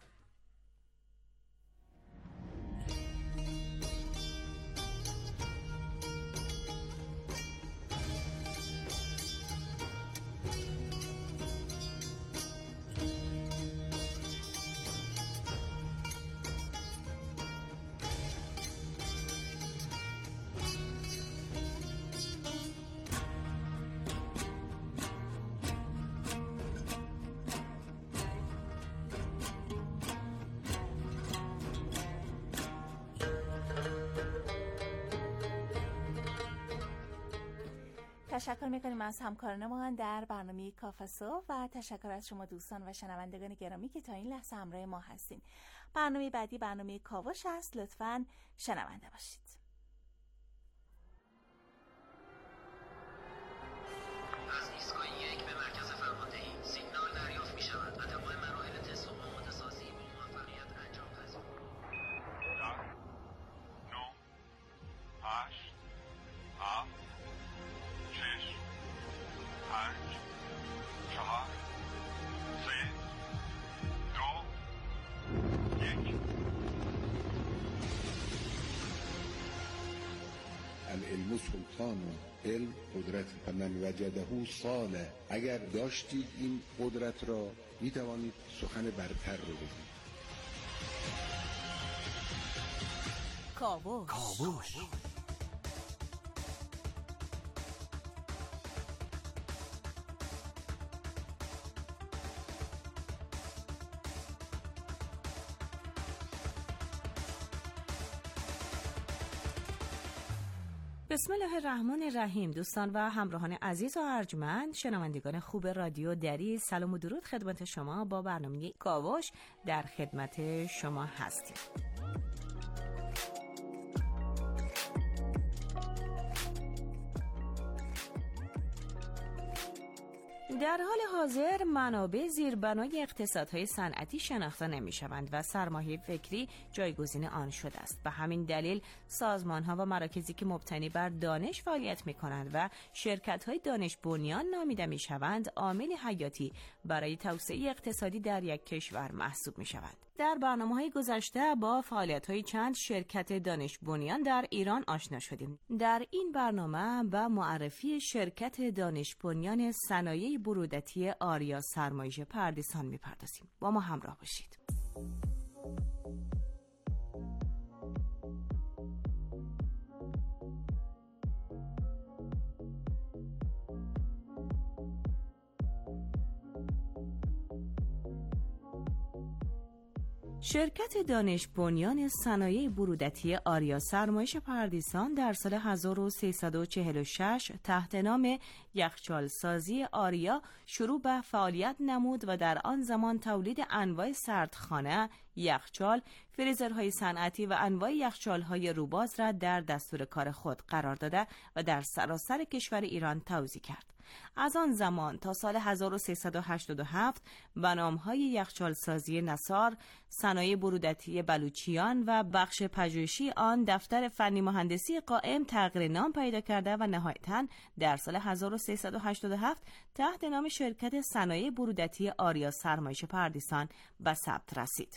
تشکر میکنیم از همکارانمان در برنامه کافه صبح و تشکر از شما دوستان و شنوندگان گرامی که تا این لحظه همراه ما هستین. برنامه بعدی برنامه کاوش است، لطفاً شنونده باشید. از ایستگاه یک به مرکز فرماندهی سیگنال دریافت می شود و تمام مراحل تست و آماده سازی با موفقیت انجام پذیر. ده، نه، هشت، هفت، شش، پنج، چهار، سه، دو، یک. العلم سلطان، علم قدرت و من وجده صالح. اگر داشتید این قدرت را می توانید سخن برتر رو بگید. کاوش. کاوش. بسم الله الرحمن الرحیم. دوستان و همراهان عزیز و ارجمند، شنوندگان خوب رادیو دری، سلام و درود خدمت شما. با برنامه کاوش در خدمت شما هستیم. در حال حاضر منابع زیربنای اقتصادهای صنعتی شناخته نمی‌شوند و سرمایه فکری جایگزین آن شده است. به همین دلیل سازمان‌ها و مراکزی که مبتنی بر دانش فعالیت می‌کنند و شرکت‌های دانش بنیان نامیده می‌شوند، عامل حیاتی برای توسعه اقتصادی در یک کشور محسوب می‌شوند. در برنامه‌های گذشته با فعالیت‌های چند شرکت دانش بنیان در ایران آشنا شدیم. در این برنامه به معرفی شرکت دانش بنیان صنایع برودتی آریا سرمایه پردیسان می‌پردازیم. با ما همراه باشید. شرکت دانش بنیان صنایع برودتی آریا سرمایش پردیسان در سال هزار و سیصد و چهل و شش تحت نام یخچال سازی آریا شروع به فعالیت نمود و در آن زمان تولید انواع سردخانه، یخچال، فریزرهای صنعتی و انواع یخچال‌های روباز را در دستور کار خود قرار داده و در سراسر کشور ایران توزیع کرد. از آن زمان تا سال هزار و سیصد و هشتاد و هفت به نام‌های یخچال سازی نصار، صنایع برودتی بلوچیان و بخش پژوهشی آن دفتر فنی مهندسی قائم تغییر نام پیدا کرده و نهایتاً در سال هزار و سیصد و هشتاد و هفت تحت نام شرکت صنایع برودتی آریا سرمایش پردیسان به ثبت رسید.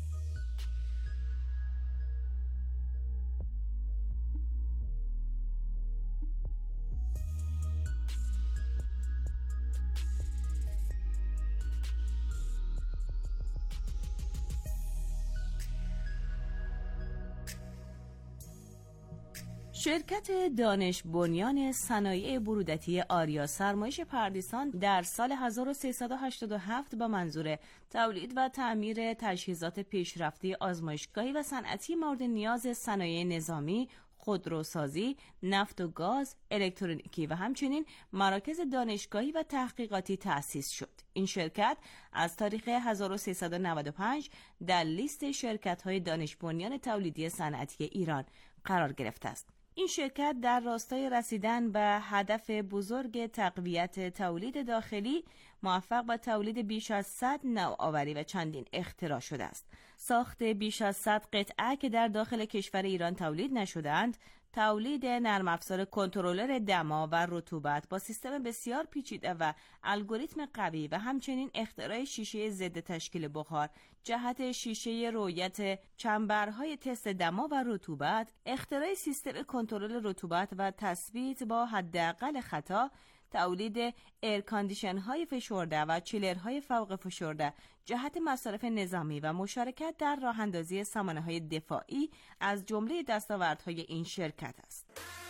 شرکت دانش بنیان صنایع برودتی آریا سرمایش پردیسان در سال هزار و سیصد و هشتاد و هفت با منظور تولید و تعمیر تجهیزات پیشرفته آزمایشگاهی و صنعتی مورد نیاز صنایع نظامی، خودروسازی، نفت و گاز، الکترونیکی و همچنین مراکز دانشگاهی و تحقیقاتی تأسیس شد. این شرکت از تاریخ هزار و سیصد و نود و پنج در لیست شرکت‌های دانش بنیان تولیدی صنعتی ایران قرار گرفته است. این شرکت در راستای رسیدن به هدف بزرگ تقویت تولید داخلی موفق به تولید بیش از صد نوآوری و چندین اختراع شده است. ساخت بیش از صد قطعه که در داخل کشور ایران تولید نشده‌اند، تولید نرم افزار کنترلر دما و رطوبت با سیستم بسیار پیچیده و الگوریتم قوی و همچنین اختراع شیشه ضد تشکیل بخار جهت شیشه رویت چنبرهای تست دما و رطوبت، اختراع سیستم کنترل رطوبت و تثبیت با حداقل خطا، تولید ایرکاندیشن های فشرده و چیلر های فوق فشرده جهت مصارف نظامی و مشارکت در راه اندازی سامانه های دفاعی از جمله دستاوردهای این شرکت است.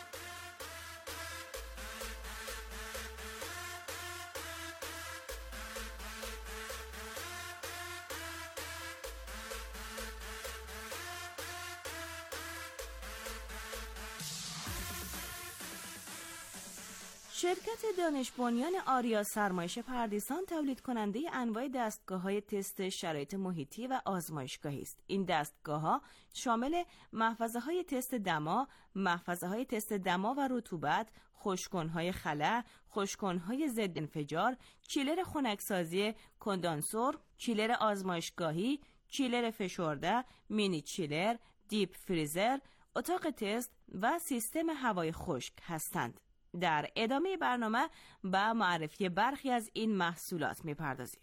شرکت دانش بنیان آریا سرمایش پردیسان تولید کننده انواع دستگاه‌های تست شرایط محیطی و آزمایشگاهی است. این دستگاه‌ها شامل محفظه‌های تست دما، محفظه‌های تست دما و رطوبت، خشک‌کن‌های خلا، خشک‌کن‌های ضد انفجار، چیلر خنکسازی کندنسور، چیلر آزمایشگاهی، چیلر فشرده، مینی چیلر، دیپ فریزر، اتاق تست و سیستم هوای خشک هستند. در ادامه برنامه به معرفی برخی از این محصولات می‌پردازیم.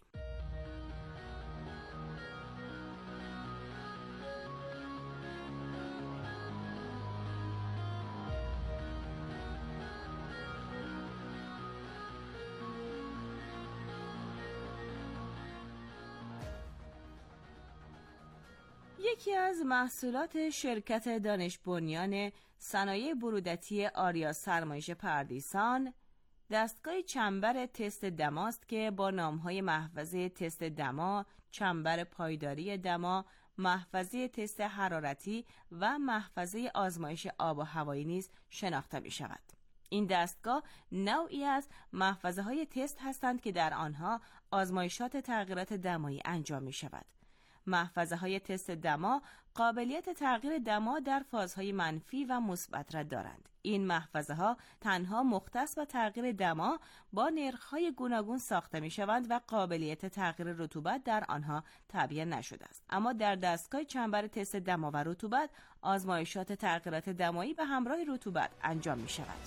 یکی از محصولات شرکت دانش بنیان صنایع برودتی آریا سرمایش پردیسان دستگاه چنبر تست دماست که با نام‌های محفظه تست دما، چنبر پایداری دما، محفظه تست حرارتی و محفظه آزمایش آب و هوایی نیز شناخته می شود. این دستگاه نوعی از محفظه های تست هستند که در آنها آزمایشات تغییرات دمایی انجام می شود. محفظه های تست دما قابلیت تغییر دما در فازهای منفی و مثبت را دارند. این محفظه ها تنها مختص به تغییر دما با نرخ‌های گوناگون ساخته می شوند و قابلیت تغییر رطوبت در آنها تعبیه نشده است. اما در دستگاه چنبر تست دما و رطوبت آزمایشات تغییرات دمایی به همراه رطوبت انجام می شود.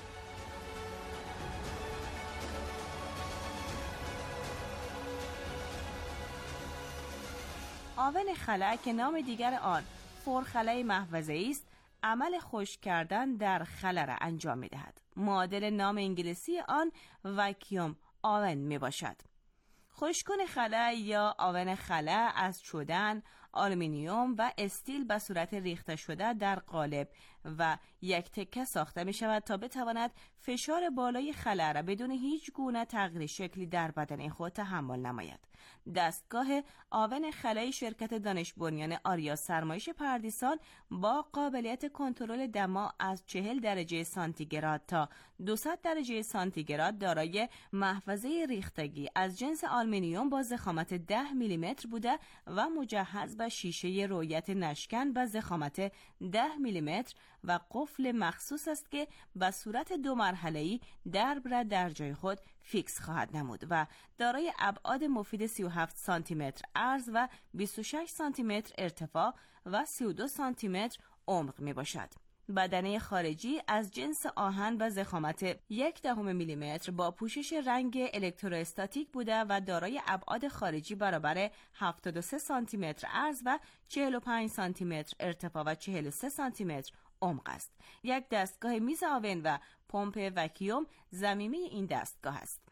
آون خلا که نام دیگر آن فرخلای محفظه‌ای است، عمل خشک کردن در خلا را انجام می‌دهد. معادل نام انگلیسی آن واکیوم آون میباشد. خشک‌کن خلا یا آون خلا از چدن، آلومینیوم و استیل به صورت ریخته شده در قالب و یک تکه ساخته می شود تا بتواند فشار بالای خلا را بدون هیچ گونه تغییر شکلی در بدن خود تحمل نماید. دستگاه آون خلایی شرکت دانش بنیان آریا سرمایش پردیسان با قابلیت کنترل دما از چهل درجه سانتیگراد تا دویست درجه سانتیگراد دارای محفظه ریختگی از جنس آلومینیوم با ضخامت ده میلی متر بوده و مجهز به شیشه رویت نشکن با ضخامت ده میلی متر و قفل مخصوص است که به صورت دو مرحله‌ای درب را در جای خود فیکس خواهد نمود و دارای ابعاد مفید سی و هفت سانتی متر عرض و بیست و شش سانتی متر ارتفاع و سی و دو سانتی متر عمق می باشد. بدنه خارجی از جنس آهن و ضخامت یک دهم میلی متر با پوشش رنگ الکتروستاتیک بوده و دارای ابعاد خارجی برابر هفتاد و سه سانتی متر عرض و چهل و پنج سانتی متر ارتفاع و چهل و سه سانتی متر عمق است. یک دستگاه میز آون و پمپ وکیوم ضمیمه این دستگاه است.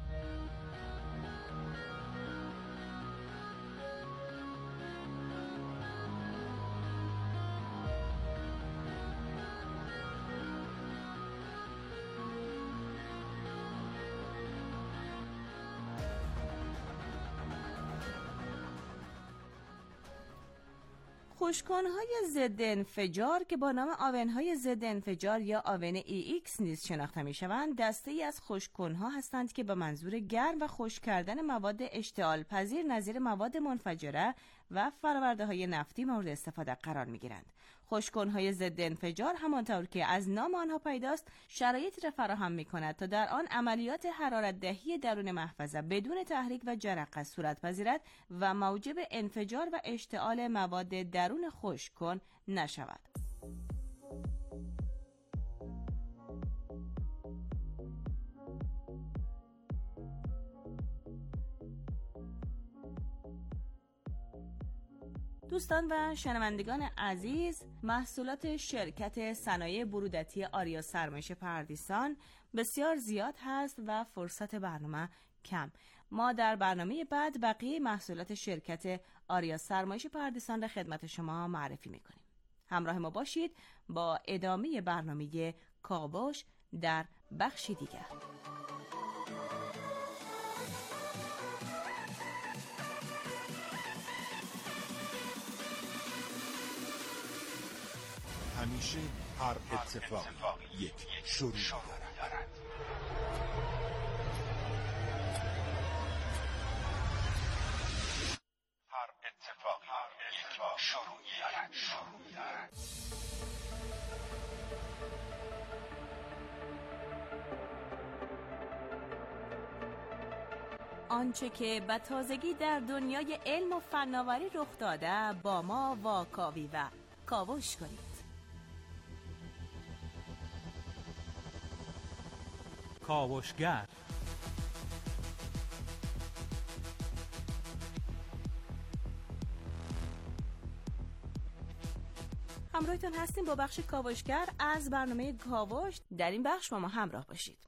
خشک‌کنهای ضد انفجار که با نام آون‌های ضد انفجار یا آون ای ایکس نیز شناخته می‌شوند، دسته‌ای از خشک‌کنها هستند که به منظور گرم و خشک کردن مواد اشتعال پذیر نظیر مواد منفجره و فرآورده‌های نفتی مورد استفاده قرار می‌گیرند. خشک‌کنهای ضد انفجار همانطور که از نام آنها پیداست شرایطی را فراهم می‌کند تا در آن عملیات حرارت دهی درون محفظه بدون تحریک و جرقه صورت پذیرد و موجب انفجار و اشتعال مواد درون خشک‌کن نشود. دوستان و شنوندگان عزیز، محصولات شرکت صنایع برودتی آریا سرمایش پردیسان بسیار زیاد هست و فرصت برنامه کم. ما در برنامه بعد بقیه محصولات شرکت آریا سرمایش پردیسان را خدمت شما معرفی میکنیم. همراه ما باشید با ادامه برنامه کاوش در بخشی دیگر. همیشه هر اتفاق یک شروع دارد. هر اتفاق یک شروعی دارد. آنچه که به تازگی در دنیای علم و فناوری رخ داده با ما واکاوی و کاوش کنید. کاوشگر همراهتون هستیم با بخش کاوشگر از برنامه کاوش. در این بخش با ما همراه باشید.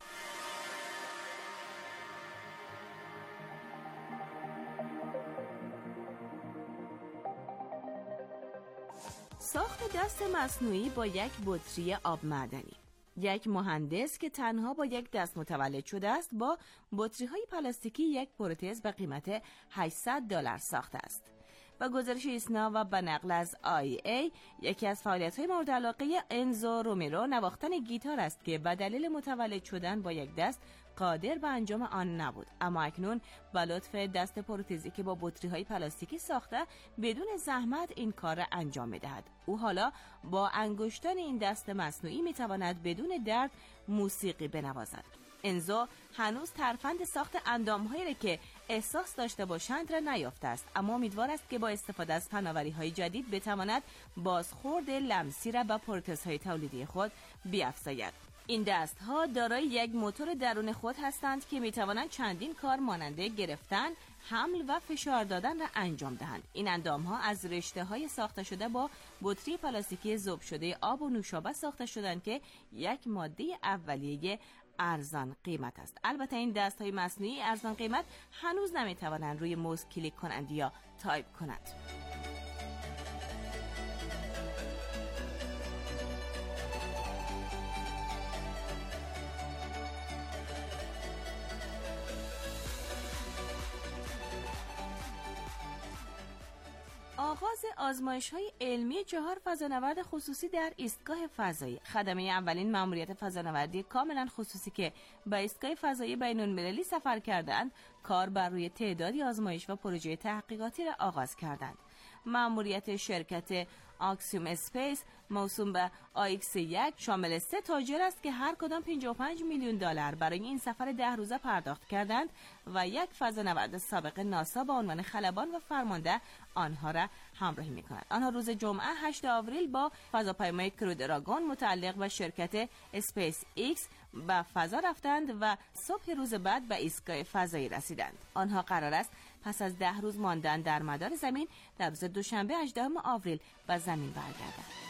ساخت دست مصنوعی با یک بطری آب معدنی. یک مهندس که تنها با یک دست متولد شده است با بطری‌های پلاستیکی یک پروتز به قیمت هشتصد دلار ساخته است. و گزارش ایسنا و به نقل از آی ای یکی از فعالیت‌های مورد علاقه انزو رومیرو نواختن گیتار است که به دلیل متولد شدن با یک دست قادر به انجام آن نبود، اما اکنون به لطف دست پروتزی که با بطری‌های پلاستیکی ساخته بدون زحمت این کار را انجام می‌دهد. او حالا با انگشتان این دست مصنوعی می‌تواند بدون درد موسیقی بنوازد. انزو هنوز ترفند ساخت اندام‌هایی را که احساس داشته باشند را نیافته است، اما امیدوار است که با استفاده از فناوری‌های جدید بتواند بازخورد لمسی را به پروتزهای تولیدی خود بیفزاید. این دست‌ها دارای یک موتور درون خود هستند که می‌توانند چندین کار مانند گرفتن، حمل و فشار دادن را انجام دهند. این اندام‌ها از رشته‌های ساخته شده با بطری پلاستیکی ذوب شده آب و نوشابه ساخته شدند که یک ماده اولیه ارزان قیمت است. البته این دست‌های مصنوعی ارزان قیمت هنوز نمی‌توانند روی موس کلیک کنند یا تایپ کنند. آزمایش‌های علمی چهار فضانورد خصوصی در ایستگاه فضایی. خدمه اولین ماموریت فضانوردی کاملا خصوصی که به ایستگاه فضایی بین‌المللی سفر کردند، کار بر روی تعدادی آزمایش و پروژه تحقیقاتی را آغاز کردند. ماموریت شرکت آکسیوم اسپیس موسوم به آی ایکس یک شامل سه تاجر است که هر کدام پنجاه و پنج میلیون دلار برای این سفر ده روزه پرداخت کردند و یک فضانورد سابق ناسا با عنوان خلبان و فرمانده آنها را همراهی می‌کند. آنها روز جمعه هشتم آوریل با فضاپیمای کرو دراگون متعلق به شرکت اسپیس ایکس به فضا رفتند و صبح روز بعد به ایستگاه فضایی رسیدند. آنها قرار است پس از ده روز ماندن در مدار زمین در روز دوشنبه هجدهم آوریل به زمین برگردند.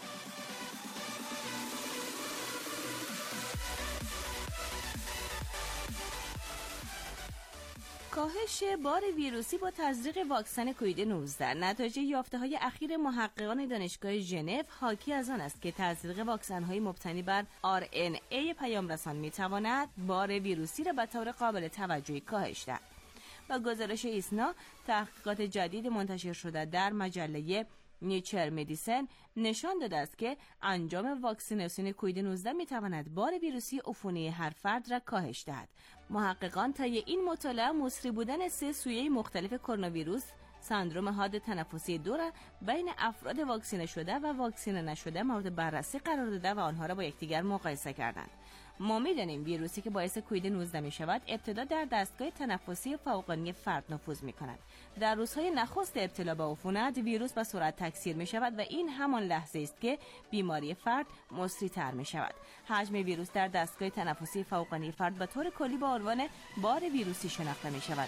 کاهش بار ویروسی با تزریق واکسن کووید نوزده. نتایج یافته‌های اخیر محققان دانشگاه ژنو حاکی از آن است که تزریق واکسن‌های مبتنی بر آر ان ای پیام‌رسان می‌تواند بار ویروسی را به طور قابل توجهی کاهش دهد. با گزارش ایسنا، تحقیقات جدید منتشر شده در مجله نیچر مدیسن نشان داده است که انجام واکسیناسیون کووید نوزده میتواند بار ویروسی عفونی هر فرد را کاهش دهد. محققان طی این مطالعه مصری بودن سه سویه مختلف کرونا ویروس سندروم حاد تنفسی دو را بین افراد واکسینه شده و واکسینه نشده مورد بررسی قرار داده و آنها را با یکدیگر مقایسه کردند. ما می‌دانیم ویروسی که باعث کووید نوزده می‌شود ابتدا در دستگاه تنفسی فوقانی فرد نفوذ می‌کند. در روزهای نخست ابتلا به عفونت ویروس به سرعت تکثیر می‌شود و این همان لحظه است که بیماری فرد مستعصی‌تر می‌شود. حجم ویروس در دستگاه تنفسی فوقانی فرد به طور کلی با عنوان بار ویروسی شناخته می‌شود.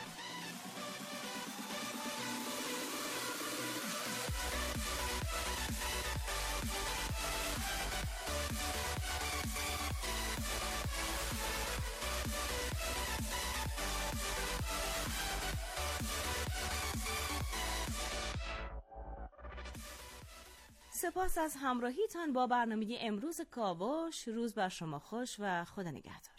سپاس از همراهیتان با برنامه امروز کاوش. روز بر شما خوش و خدا نگهدار.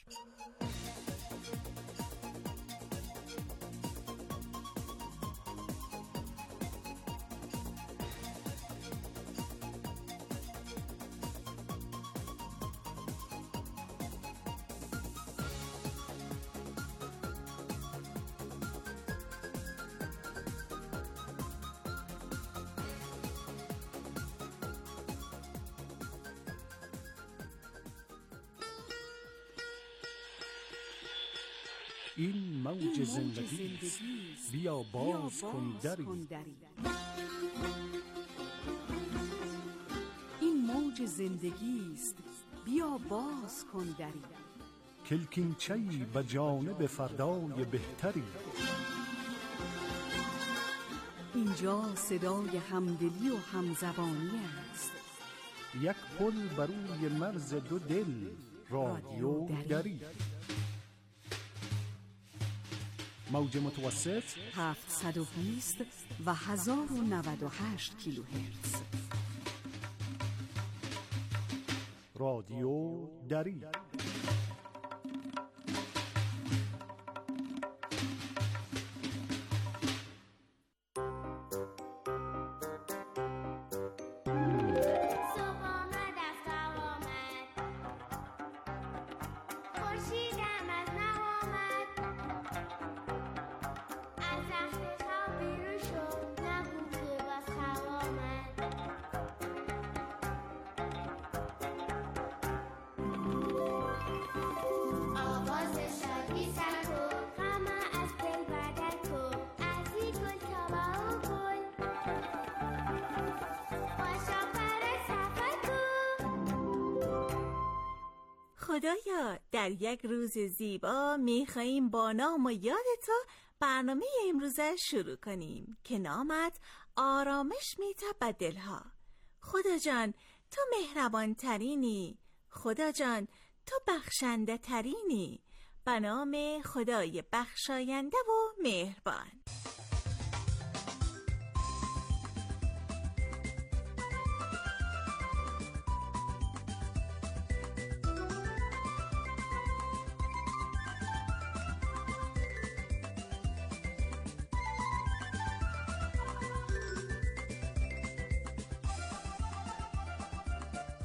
این موج زندگی است، بیا باز کن دری. این موج زندگی است، بیا باز کن دری. کلکینچه‌ای به جانب فردای بهتری. اینجا صدای همدلی و همزبانی است. یک پل بر روی مرز دو دل، رادیو دری. موج متوسط هفتصد و بیست و هزار و نود و هشت کیلوهرتز. رادیو دری. خدایا در یک روز زیبا میخواییم با نام و یاد تو برنامه امروز شروع کنیم که نامت آرامش میده به دلها. خدا جان تو مهربان ترینی، خدا جان تو بخشنده ترینی، به نام خدای بخشاینده و مهربان.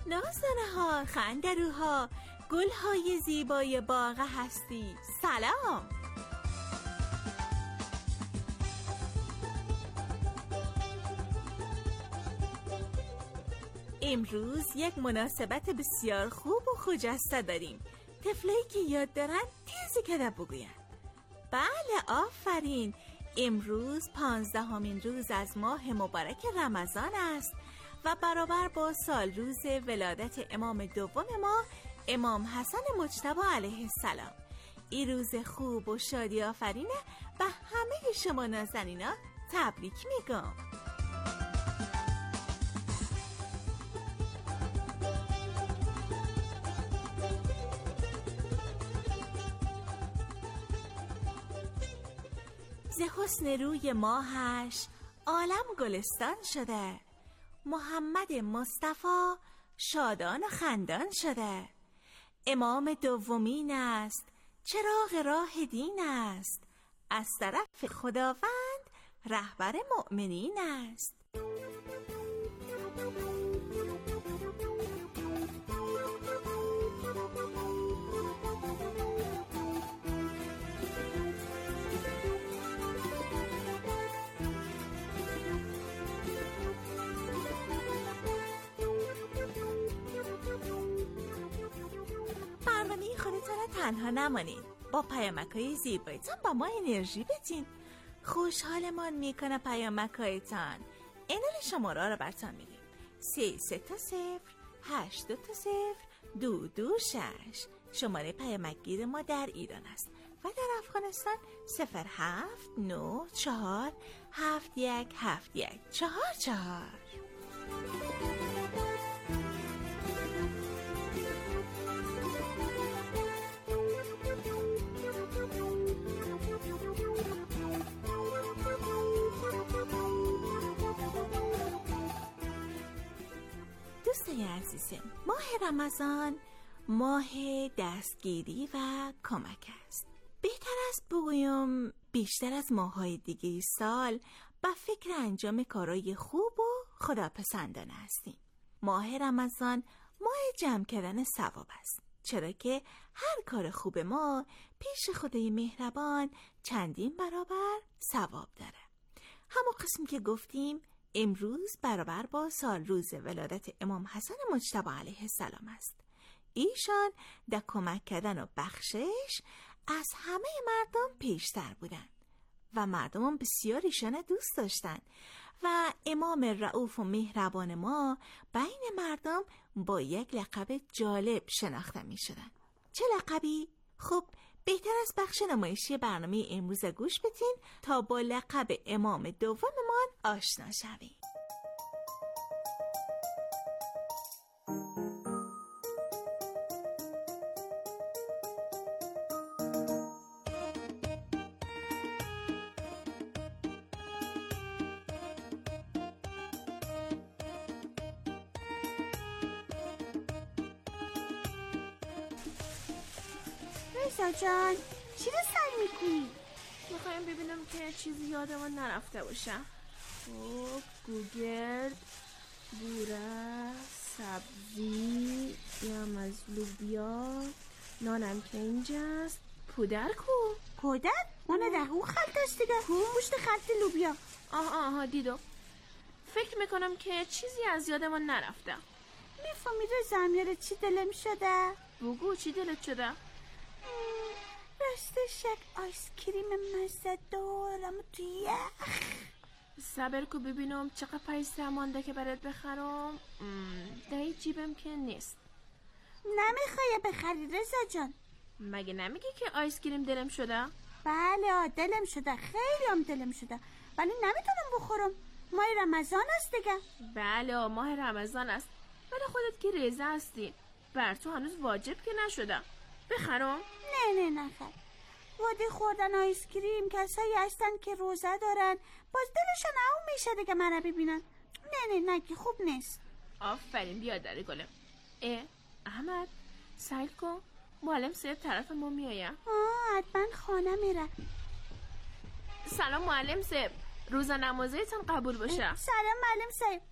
نازنه ها، خندروها، گل های زیبای باغ هستی، سلام. امروز یک مناسبت بسیار خوب و خجسته داریم. طفلایی که یاد دارن تیزی کده بگوین. بله آفرین. امروز پانزدهمین روز از ماه مبارک رمضان است و برابر با سال روز ولادت امام دوم ما، امام حسن مجتبی علیه السلام. این روز خوب و شادی آفرینه و همه شما نازنینا تبریک میگم. ز حسن روی ماهش عالم گلستان شده، محمد مصطفی شادان و خندان شده. امام دومین است، چراغ راه دین است، از طرف خداوند رهبر مؤمنین است. تنها نمانید، با پیامک‌های زیبایتان با ما انرژی بدین. خوشحالمان میکنه پیامک‌هایتان. ایمیل شماره رو براتون میگیم: سه سه تا صفر هشت دو تا صفر دو دو شش. شماره پیامکگیر ما در ایران است و در افغانستان صفر هفت نه چهار هفت یک هفت یک چهار چهار. دوستان عزیزم، ماه رمضان ماه دستگیری و کمک است. بهتر است بگویم بیشتر از ماه‌های دیگه سال با فکر انجام کارهای خوب و خداپسندانه هستیم. ماه رمضان ماه جمع کردن ثواب است، چرا که هر کار خوب ما پیش خدای مهربان چندین برابر ثواب داره. همون قسم که گفتیم امروز برابر با سال روز ولادت امام حسن مجتبی علیه السلام است. ایشان در کمک کردن و بخشش از همه مردم پیشتر بودند و مردم بسیار ایشان دوست داشتند و امام رؤوف و مهربان ما بین مردم با یک لقب جالب شناخته می شدن. چه لقبی؟ خب بهتر از بخش نمایشی برنامه امروز گوش بدین تا با لقب امام دوممان آشنا شوید. رضا جان چی رو سعی میکنی؟ میخوایم ببینم که چیزی یادمان نرفته باشم. خب گوگل، بوره، سبزی، یم از لوبیا، نانم که اینجاست. پودر کو؟ پودر؟ اونه در اون خلط است دیگه. پشت خلط لوبیا. آها آها دیدم. فکر میکنم که چیزی از یادمان نرفته. میفهمی رضا میاره چی دلم شده؟ بگو چی دلت شده؟ راستش یک آیس کریم مزه دارم تو یخ. صبر کو ببینم چقدر پیسه مانده که برات بخرم. دایی جیبم که نیست. نمیخوای بخری رضا جان؟ مگه نمیگی که آیس کریم دلم شده؟ بله دلم شده، خیلی هم دلم شده، ولی نمیتونم بخورم. ماه رمضان است دیگه. بله ماه رمضان است، ولی خودت که رضا هستی، بر تو هنوز واجب که نشده. بخرم؟ نه نه نخر. وادی خوردن آیس کریم کسایی هستن که روزه دارن، باز دلشون اون میشه دیگه منو ببینن. نه نه نه که خوب نیست. آفرین بیادر گلم. اه احمد سایل کن، معلم صاحب طرف ما میایه. آه حتما خانه میره. سلام معلم صاحب، روزه نمازیتان قبول باشه. سلام معلم صاحب.